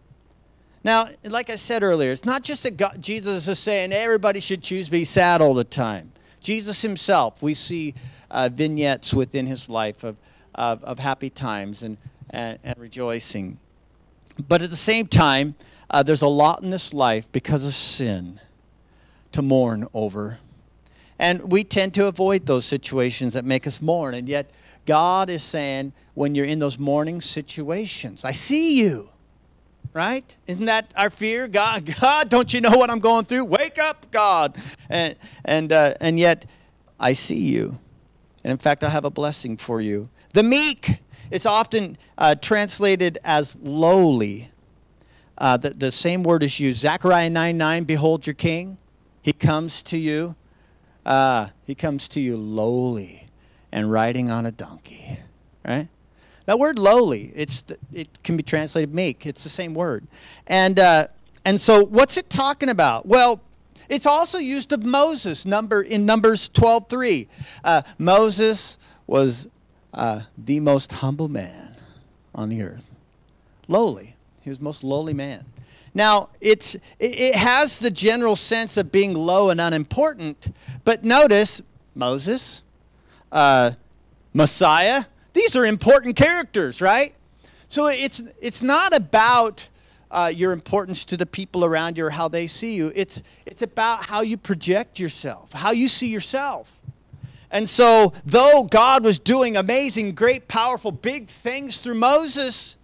Now, like I said earlier, it's not just that God, Jesus is saying everybody should choose to be sad all the time. Jesus himself, we see uh, vignettes within his life of, of, of happy times and, and, and rejoicing. But at the same time, uh, there's a lot in this life because of sin to mourn over. And we tend to avoid those situations that make us mourn. And yet God is saying, when you're in those mourning situations, I see you. Right? Isn't that our fear? God, God, don't you know what I'm going through? Wake up, God. And and uh, and yet, I see you. And in fact, I have a blessing for you. The meek. It's often uh, translated as lowly. Uh, the, the same word is used. Zechariah nine nine, behold your king. He comes to you. Uh, he comes to you lowly and riding on a donkey. Right? That word lowly, it's it can be translated meek. It's the same word. And uh, and so what's it talking about? Well, it's also used of Moses number in Numbers twelve three. Uh, Moses was uh, the most humble man on the earth. Lowly. He was the most lowly man. Now, it's it, it has the general sense of being low and unimportant, but notice Moses, uh, Messiah, these are important characters, right? So it's it's not about uh, your importance to the people around you or how they see you. It's it's about how you project yourself, how you see yourself. And so, though God was doing amazing, great, powerful, big things through Moses,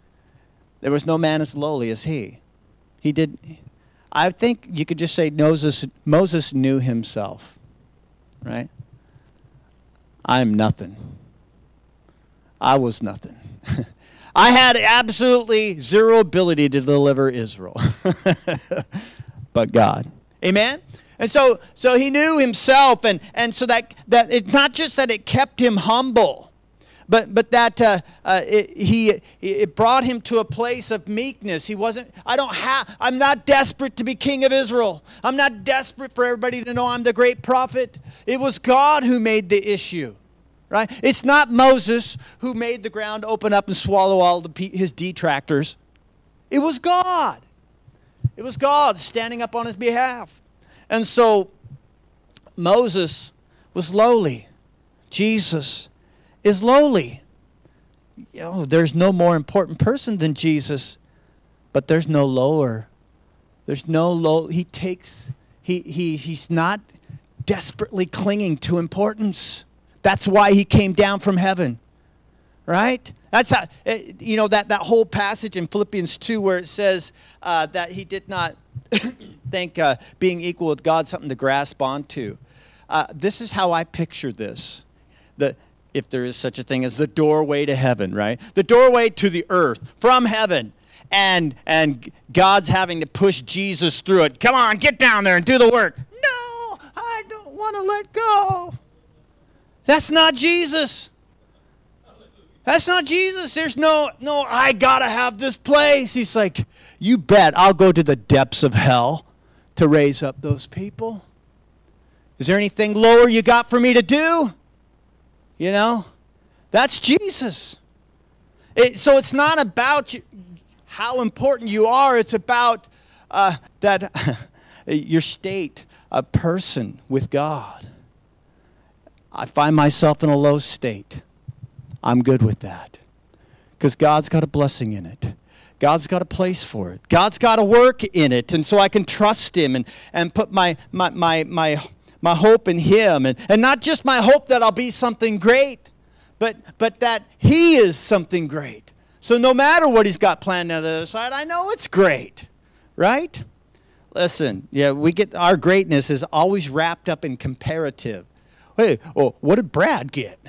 there was no man as lowly as he. He did. I think you could just say Moses. Moses knew himself, right? I'm nothing. I was nothing. I had absolutely zero ability to deliver Israel. But God. Amen? And so so he knew himself, and, and so that, that it's not just that it kept him humble, but but that uh, uh, it, he it brought him to a place of meekness. He wasn't, I don't have, I'm not desperate to be king of Israel. I'm not desperate for everybody to know I'm the great prophet. It was God who made the issue. Right? It's not Moses who made the ground open up and swallow all the, his detractors. It was God. It was God standing up on his behalf. And so Moses was lowly. Jesus is lowly. You know, there's no more important person than Jesus, but there's no lower. There's no low. He takes, he, he, he's not desperately clinging to importance. That's why he came down from heaven, right? That's how, you know, that, that whole passage in Philippians two where it says uh, that he did not think uh, being equal with God something to grasp onto. Uh, this is how I picture this. The, if there is such a thing as the doorway to heaven, right? The doorway to the earth from heaven. And, and God's having to push Jesus through it. Come on, get down there and do the work. No, I don't want to let go. That's not Jesus. That's not Jesus. There's no, no, I got to have this place. He's like, you bet I'll go to the depths of hell to raise up those people. Is there anything lower you got for me to do? You know, that's Jesus. It, so it's not about you, how important you are. It's about uh, that your state, a person with God. I find myself in a low state. I'm good with that. Because God's got a blessing in it. God's got a place for it. God's got a work in it. And so I can trust him and, and put my my my my my hope in him. And, and not just my hope that I'll be something great, but but that he is something great. So no matter what he's got planned on the other side, I know it's great. Right? Listen, yeah, we get our greatness is always wrapped up in comparative. Hey, oh, what did Brad get?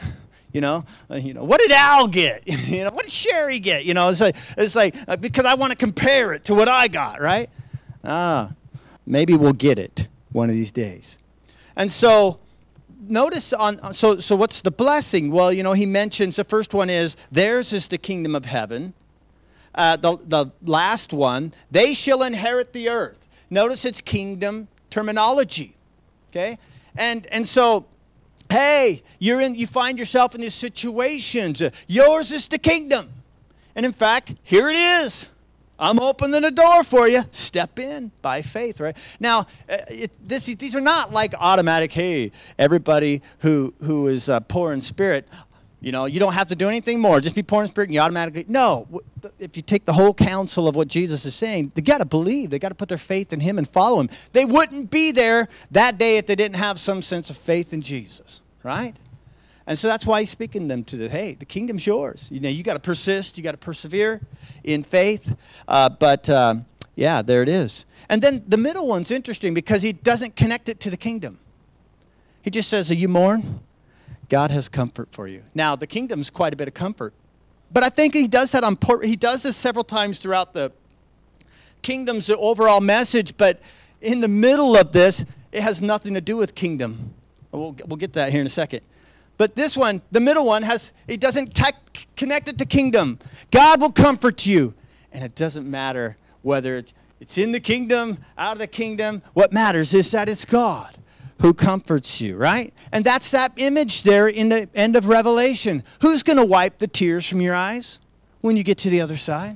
You know, uh, you know, what did Al get? You know, what did Sherry get? You know, it's like, it's like uh, because I want to compare it to what I got, right? Ah, maybe we'll get it one of these days. And so, notice on, so, so what's the blessing? Well, you know, he mentions, the first one is, theirs is the kingdom of heaven. Uh, the, the last one, they shall inherit the earth. Notice it's kingdom terminology, okay? And, and so, hey, you're in, you find yourself in these situations. Uh, yours is the kingdom. And in fact, here it is. I'm opening the door for you. Step in by faith, right? Now, uh, it, this, these are not like automatic, hey, everybody who, who is uh, poor in spirit, you know, you don't have to do anything more. Just be poor in spirit and you automatically, no. If you take the whole counsel of what Jesus is saying, they got to believe. They got to put their faith in him and follow him. They wouldn't be there that day if they didn't have some sense of faith in Jesus, right? And so that's why he's speaking them to the, hey, the kingdom's yours. You know, you got to persist. You got to persevere in faith. Uh, but, um, yeah, there it is. And then the middle one's interesting because he doesn't connect it to the kingdom. He just says, "Are you mourn? God has comfort for you." Now, the kingdom's quite a bit of comfort. But I think he does that on, he does this several times throughout the kingdom's overall message. But in the middle of this, it has nothing to do with kingdom. We'll, we'll get to that here in a second. But this one, the middle one, has it doesn't te- connect it to kingdom. God will comfort you. And it doesn't matter whether it's in the kingdom, out of the kingdom. What matters is that it's God who comforts you, right? And that's that image there in the end of Revelation. Who's going to wipe the tears from your eyes when you get to the other side?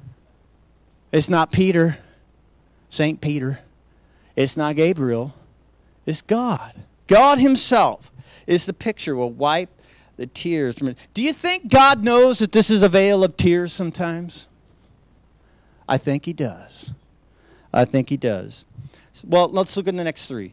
It's not Peter, Saint Peter. It's not Gabriel. It's God. God himself is the picture, will wipe the tears from it. Do you think God knows that this is a vale of tears sometimes? I think he does. I think he does. Well, let's look at the next three.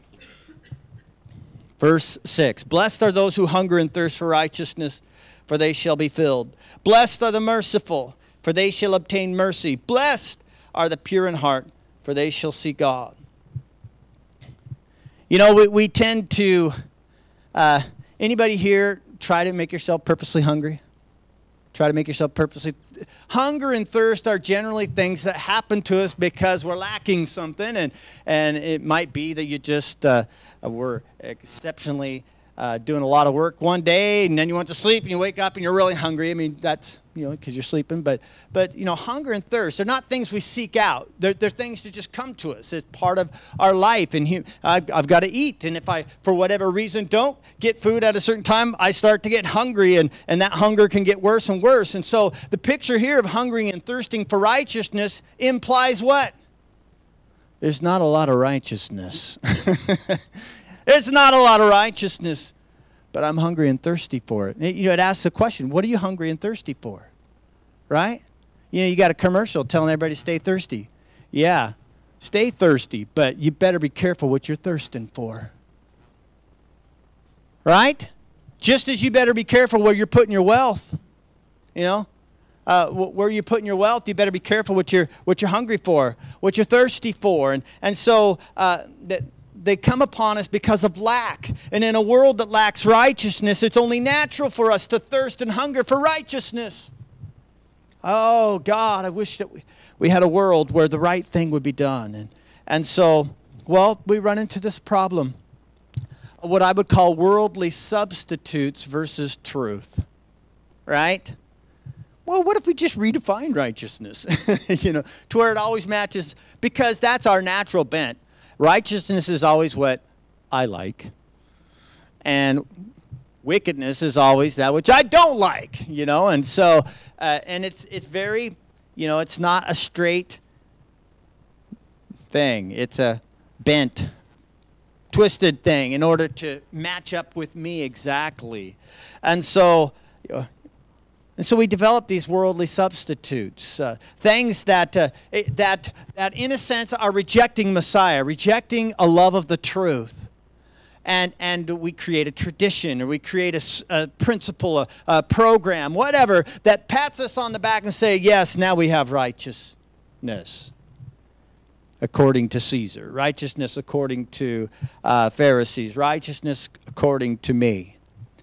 Verse six, "Blessed are those who hunger and thirst for righteousness, for they shall be filled. Blessed are the merciful, for they shall obtain mercy. Blessed are the pure in heart, for they shall see God." You know, we, we tend to... Uh, anybody here try to make yourself purposely hungry? Try to make yourself purposely... Hunger and thirst are generally things that happen to us because we're lacking something. And, and it might be that you just uh, were exceptionally uh, doing a lot of work one day, and then you went to sleep, and you wake up, and you're really hungry. I mean, that's, you know, because you're sleeping. But, but, you know, hunger and thirst, they're not things we seek out. They're, they're things that just come to us. It's part of our life. And he, I've, I've got to eat. And if I, for whatever reason, don't get food at a certain time, I start to get hungry. And, and that hunger can get worse and worse. And so the picture here of hungering and thirsting for righteousness implies what? There's not a lot of righteousness. There's not a lot of righteousness, but I'm hungry and thirsty for it. You know, it asks the question, what are you hungry and thirsty for? Right? You know, you got a commercial telling everybody to stay thirsty. Yeah, stay thirsty, but you better be careful what you're thirsting for. Right? Just as you better be careful where you're putting your wealth. You know? Uh, where you're putting your wealth, you better be careful what you're what you're hungry for, what you're thirsty for, and and so uh, that they come upon us because of lack. And in a world that lacks righteousness, it's only natural for us to thirst and hunger for righteousness. Oh God, I wish that we, we had a world where the right thing would be done, and and so well we run into this problem, what I would call worldly substitutes versus truth, right? Well, what if we just redefine righteousness, you know, to where it always matches? Because that's our natural bent. Righteousness is always what I like. And wickedness is always that which I don't like, you know. And so, uh, and it's it's very, you know, it's not a straight thing. It's a bent, twisted thing in order to match up with me exactly. And so... You know, And so we develop these worldly substitutes, uh, things that, uh, that, that in a sense are rejecting Messiah, rejecting a love of the truth. And, and we create a tradition, or we create a, a principle, a, a program, whatever, that pats us on the back and say, yes, now we have righteousness according to Caesar, righteousness according to uh, Pharisees, righteousness according to me.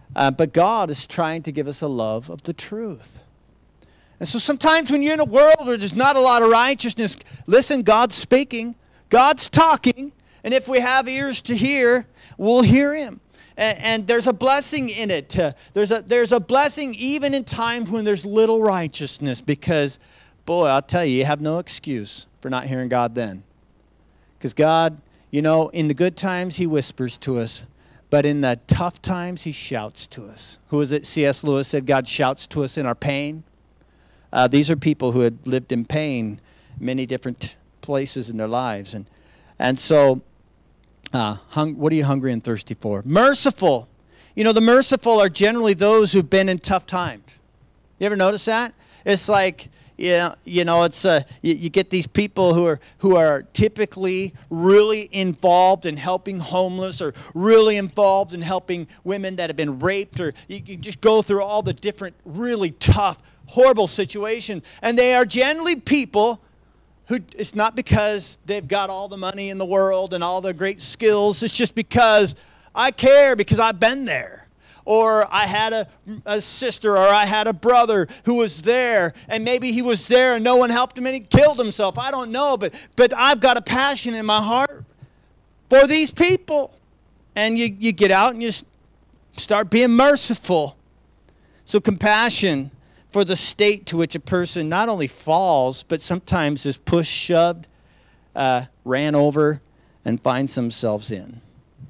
Uh, but God is trying to give us a love of the truth. And so sometimes when you're in a world where there's not a lot of righteousness, listen, God's speaking, God's talking, and if we have ears to hear, we'll hear him. And, and there's a blessing in it. Uh, there's a there's a blessing even in times when there's little righteousness, because, boy, I'll tell you, you have no excuse for not hearing God then. Because God, you know, in the good times, he whispers to us. But in the tough times, he shouts to us. Who is it? C S Lewis said, God shouts to us in our pain. Uh, these are people who had lived in pain many different places in their lives. And and so, uh, hung, what are you hungry and thirsty for? Merciful. You know, the merciful are generally those who've been in tough times. You ever notice that? It's like, yeah, you know, it's uh, you, you get these people who are who are typically really involved in helping homeless, or really involved in helping women that have been raped, or you, you just go through all the different really tough, horrible situations. And they are generally people who, it's not because they've got all the money in the world and all the great skills. It's just because I care, because I've been there. Or I had a, a sister, or I had a brother who was there, and maybe he was there and no one helped him and he killed himself. I don't know, but but I've got a passion in my heart for these people. And you, you get out and you start being merciful. So compassion for the state to which a person not only falls, but sometimes is pushed, shoved, uh, ran over, and finds themselves in.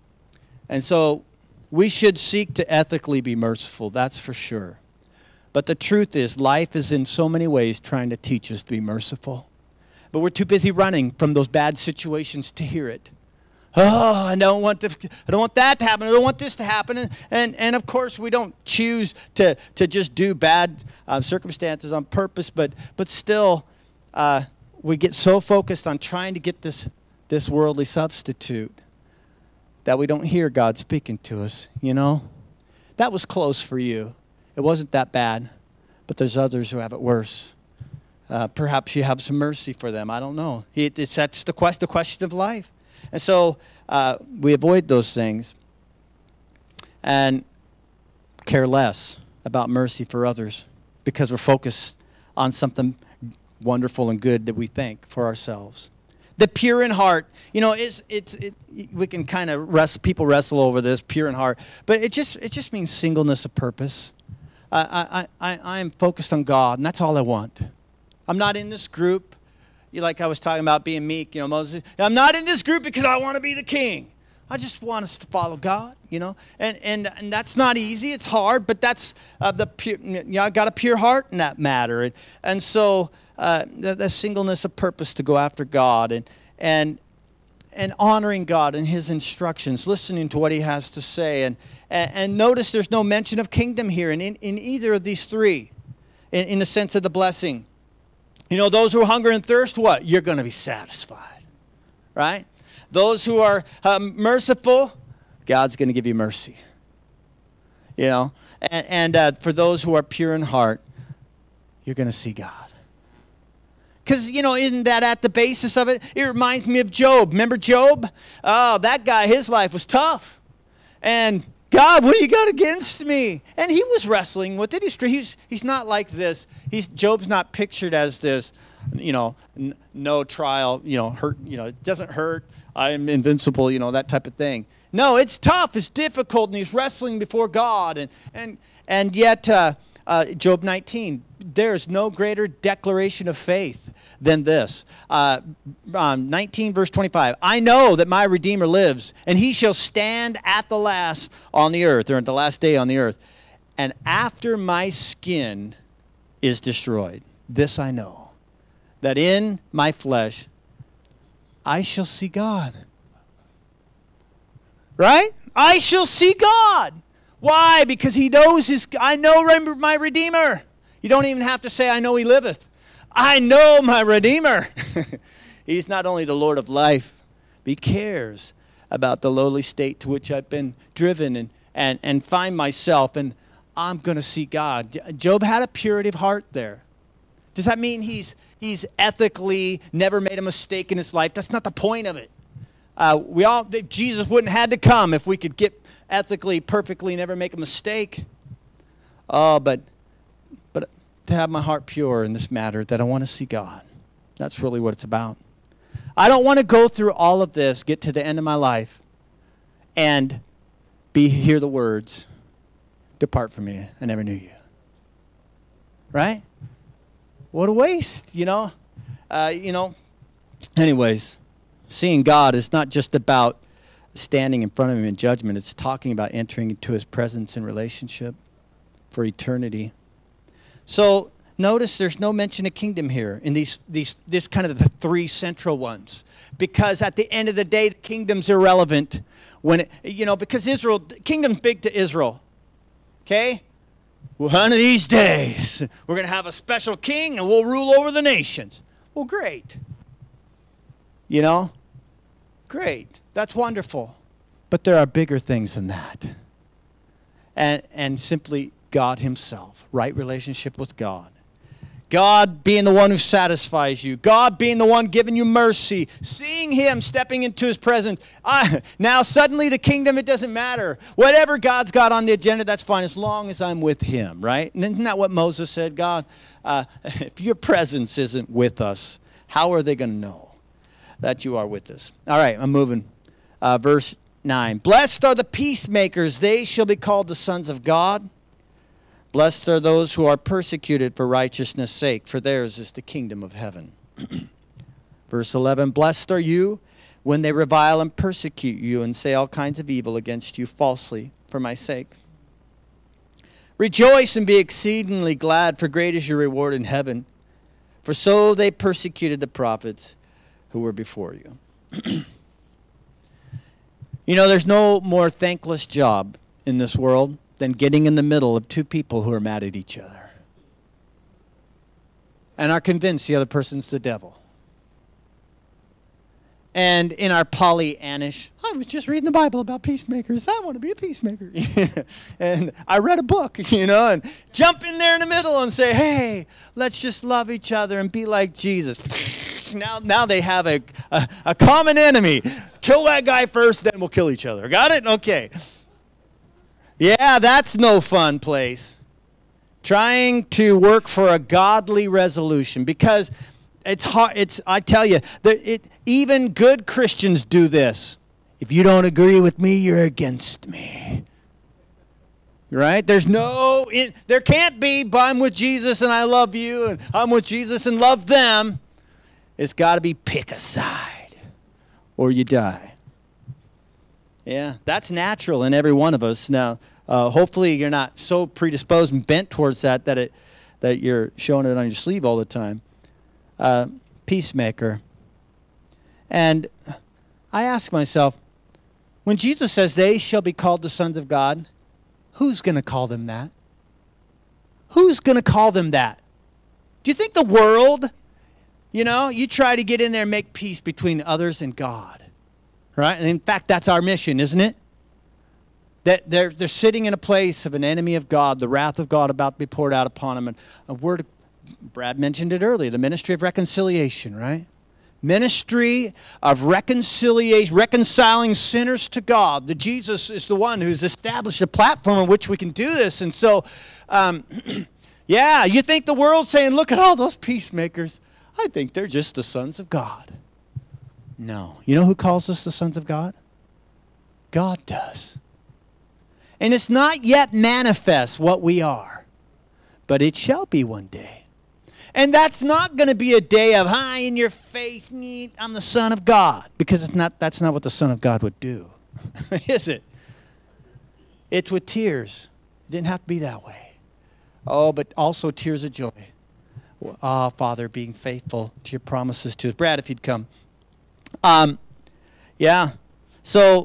And so we should seek to ethically be merciful, that's for sure. But the truth is, life is in so many ways trying to teach us to be merciful. But we're too busy running from those bad situations to hear it. Oh, I don't want to, I don't want that to happen. I don't want this to happen. And and, and of course, we don't choose to, to just do bad uh, circumstances on purpose. But but still, uh, we get so focused on trying to get this this worldly substitute that we don't hear God speaking to us, you know? That was close for you. It wasn't that bad, but there's others who have it worse. Uh, perhaps you have some mercy for them. I don't know. It, it's, that's the, quest, the question of life. And so uh, we avoid those things and care less about mercy for others because we're focused on something wonderful and good that we think for ourselves. The pure in heart, you know, it's it's it, we can kind of rest people wrestle over this pure in heart, but it just it just means singleness of purpose. I I I I'm focused on God, and that's all I want. I'm not in this group, you like I was talking about being meek, you know, Moses. I'm not in this group because I want to be the king. I just want us to follow God, you know, and and and that's not easy. It's hard, but that's uh, the pure. You know, I got a pure heart in that matter, and and so. Uh, the, the singleness of purpose to go after God and and and honoring God and his instructions, listening to what he has to say. And and, and notice there's no mention of kingdom here in, in, in either of these three, in, in the sense of the blessing. You know, those who hunger and thirst, what? You're going to be satisfied, right? Those who are um, merciful, God's going to give you mercy. You know, and, and uh, for those who are pure in heart, you're going to see God. Because, you know, isn't that at the basis of it? It reminds me of Job. Remember Job? Oh, that guy, his life was tough. And God, what do you got against me? And he was wrestling with it. He's, he's, he's not like this. He's Job's not pictured as this, you know, n- no trial, you know, hurt, you know, it doesn't hurt. I'm invincible, you know, that type of thing. No, it's tough. It's difficult. And he's wrestling before God. And, and, and yet, uh, uh, Job nineteen, there's no greater declaration of faith than this. Uh, um, nineteen verse twenty-five. I know that my Redeemer lives, and he shall stand at the last on the earth, or at the last day on the earth. And after my skin is destroyed, this I know, that in my flesh I shall see God. Right? I shall see God. Why? Because he knows his, I know my Redeemer. You don't even have to say, I know he liveth. I know my Redeemer. He's not only the Lord of life, but he cares about the lowly state to which I've been driven and, and, and find myself, and I'm going to see God. Job had a purity of heart there. Does that mean he's he's ethically never made a mistake in his life? That's not the point of it. Uh, we all Jesus wouldn't have had to come if we could get ethically, perfectly, never make a mistake. Oh, but but to have my heart pure in this matter, that I want to see God. That's really what it's about. I don't want to go through all of this, get to the end of my life, and be hear the words, "Depart from me, I never knew you." Right? What a waste, you know. Uh, you know. Anyways, seeing God is not just about standing in front of him in judgment. It's talking about entering into his presence in relationship for eternity. So notice there's no mention of kingdom here in these these this kind of the three central ones, because at the end of the day, the kingdom's irrelevant when it, you know because Israel kingdom's big to Israel. Okay, well, one of these days we're going to have a special king and we'll rule over the nations. Well, great. You know, great. That's wonderful. But there are bigger things than that. And and simply God himself, right relationship with God. God being the one who satisfies you. God being the one giving you mercy. Seeing him stepping into his presence. I, now suddenly the kingdom, it doesn't matter. Whatever God's got on the agenda, that's fine as long as I'm with him, right? And isn't that what Moses said? God, uh, if your presence isn't with us, how are they going to know that you are with us? All right, I'm moving. Uh, verse nine. Blessed are the peacemakers. They shall be called the sons of God. Blessed are those who are persecuted for righteousness' sake, for theirs is the kingdom of heaven. Verse eleven. Blessed are you when they revile and persecute you and say all kinds of evil against you falsely for my sake. Rejoice and be exceedingly glad, for great is your reward in heaven. For so they persecuted the prophets who were before you. You know, there's no more thankless job in this world than getting in the middle of two people who are mad at each other and are convinced the other person's the devil. And in our Pollyannish, I was just reading the Bible about peacemakers. I want to be a peacemaker. And I read a book, you know, and jump in there in the middle and say, hey, let's just love each other and be like Jesus. Now now they have a, a, a common enemy. Kill that guy first, then we'll kill each other. Got it? Okay. Yeah, that's no fun place. Trying to work for a godly resolution, because it's hard. It's I tell you, that it, even good Christians do this. If you don't agree with me, you're against me. Right? There's no, it, there can't be, but I'm with Jesus and I love you, and I'm with Jesus and love them. It's got to be pick a side or you die. Yeah, that's natural in every one of us. Now, uh, hopefully you're not so predisposed and bent towards that that it that you're showing it on your sleeve all the time. Uh, peacemaker. And I ask myself, when Jesus says they shall be called the sons of God, who's going to call them that? Who's going to call them that? Do you think the world, you know, you try to get in there and make peace between others and God, right? And in fact, that's our mission, isn't it? That they're, they're sitting in a place of an enemy of God, the wrath of God about to be poured out upon them. And a word, Brad mentioned it earlier, the ministry of reconciliation, right? Ministry of reconciliation, reconciling sinners to God. The Jesus is the one who's established a platform on which we can do this. And so, um, yeah, you think the world's saying, look at all those peacemakers. I think they're just the sons of God. No. You know who calls us the sons of God? God does. And it's not yet manifest what we are, but it shall be one day. And that's not going to be a day of high in your face, I'm the Son of God, because it's not. That's not what the Son of God would do, is it? It's with tears. It didn't have to be that way. Oh, but also tears of joy. Ah, oh, Father, being faithful to your promises to us. Brad, if you'd come. Um, yeah. So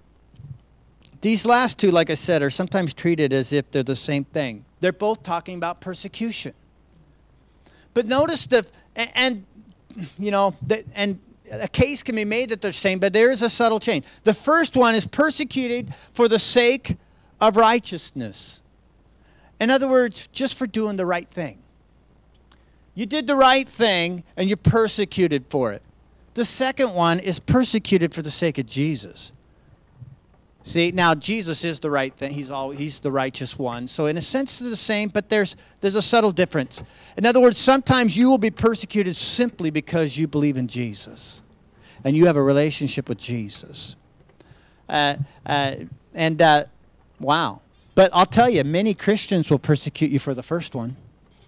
these last two, like I said, are sometimes treated as if they're the same thing. They're both talking about persecution. But notice that, and, and you know, the, and a case can be made that they're the same, but there is a subtle change. The first one is persecuted for the sake of righteousness. In other words, just for doing the right thing. You did the right thing, and you're persecuted for it. The second one is persecuted for the sake of Jesus. See, now Jesus is the right thing. He's all he's the righteous one. So in a sense they're the same, but there's there's a subtle difference. In other words, sometimes you will be persecuted simply because you believe in Jesus and you have a relationship with Jesus. Uh, uh, and uh, wow. But I'll tell you, many Christians will persecute you for the first one.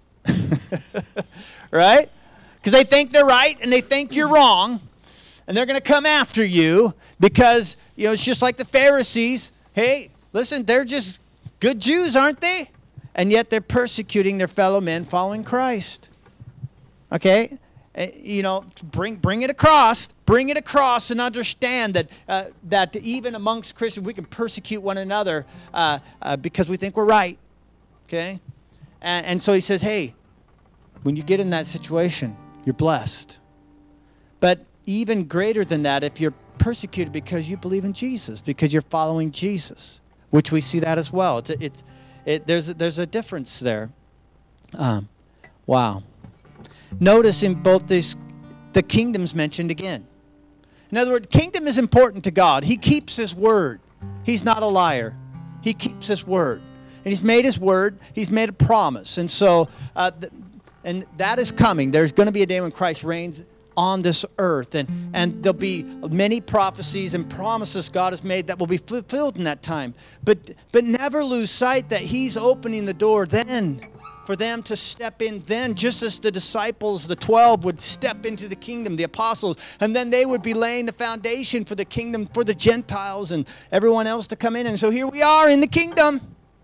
Right? Because they think they're right and they think you're wrong. And they're going to come after you because, you know, it's just like the Pharisees. Hey, listen, they're just good Jews, aren't they? And yet they're persecuting their fellow men following Christ. Okay? Uh, you know, bring bring it across. Bring it across and understand that uh, that even amongst Christians we can persecute one another uh, uh, because we think we're right. Okay? And, and so he says, hey, when you get in that situation, you're blessed. But even greater than that, if you're persecuted because you believe in Jesus, because you're following Jesus, which we see that as well. It's, it's, it, there's, there's a difference there. Um, wow. Notice in both these, the kingdom's mentioned again. In other words, kingdom is important to God. He keeps his word. He's not a liar. He keeps his word. And he's made his word. He's made a promise. And so, uh, th- and that is coming. There's going to be a day when Christ reigns on this earth, and, and there'll be many prophecies and promises God has made that will be fulfilled in that time. But but never lose sight that he's opening the door then for them to step in then, just as the disciples, the twelve, would step into the kingdom, the apostles, and then they would be laying the foundation for the kingdom, for the Gentiles and everyone else to come in. And so here we are in the kingdom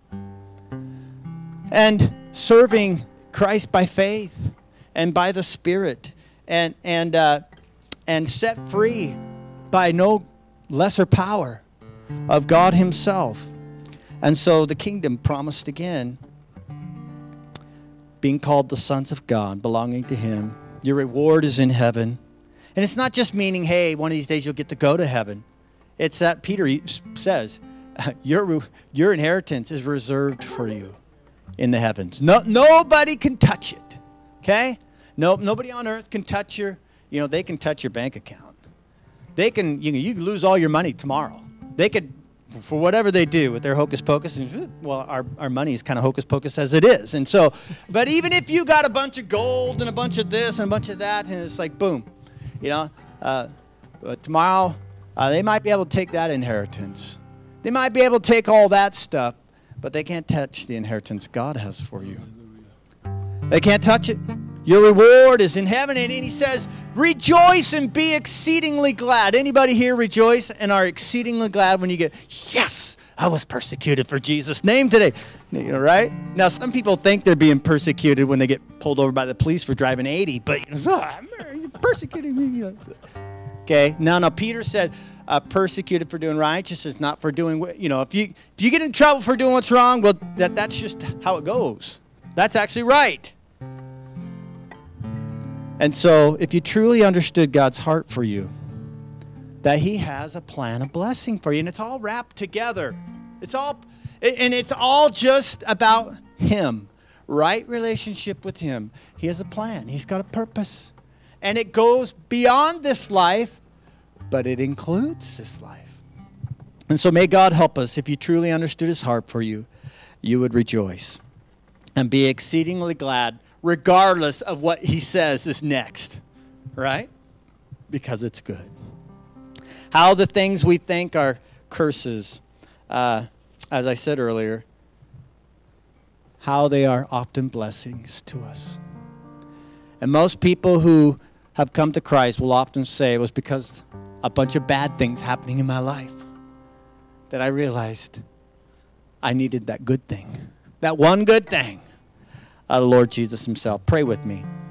and serving Christ by faith and by the Spirit. And and uh, and set free by no lesser power of God himself. And so the kingdom promised again, being called the sons of God, belonging to him. Your reward is in heaven. And it's not just meaning, hey, one of these days you'll get to go to heaven. It's that Peter says, your, your inheritance is reserved for you in the heavens. No, nobody can touch it, okay? Nope, nobody on earth can touch your, you know, they can touch your bank account. They can, you, you can lose all your money tomorrow. They could, for whatever they do with their hocus pocus, and well, our, our money is kind of hocus pocus as it is. And so, but even if you got a bunch of gold and a bunch of this and a bunch of that, and it's like, boom, you know, uh, tomorrow, uh, they might be able to take that inheritance. They might be able to take all that stuff, but they can't touch the inheritance God has for you. They can't touch it. Your reward is in heaven. And he says, rejoice and be exceedingly glad. Anybody here rejoice and are exceedingly glad when you get, yes, I was persecuted for Jesus' name today. You know, right? Now, some people think they're being persecuted when they get pulled over by the police for driving eighty, but you know, oh, you're persecuting me. Okay, now, now, Peter said, uh, persecuted for doing righteousness, not for doing, you know, if you if you get in trouble for doing what's wrong, well, that, that's just how it goes. That's actually right. And so if you truly understood God's heart for you, that he has a plan of blessing for you, and it's all wrapped together. It's all, and it's all just about him, right relationship with him. He has a plan. He's got a purpose. And it goes beyond this life, but it includes this life. And so may God help us. If you truly understood his heart for you, you would rejoice and be exceedingly glad, regardless of what he says is next, right? Because it's good. How the things we think are curses, uh, as I said earlier, how they are often blessings to us. And most people who have come to Christ will often say it was because a bunch of bad things happening in my life that I realized I needed that good thing, that one good thing. Uh, the Lord Jesus himself. Pray with me.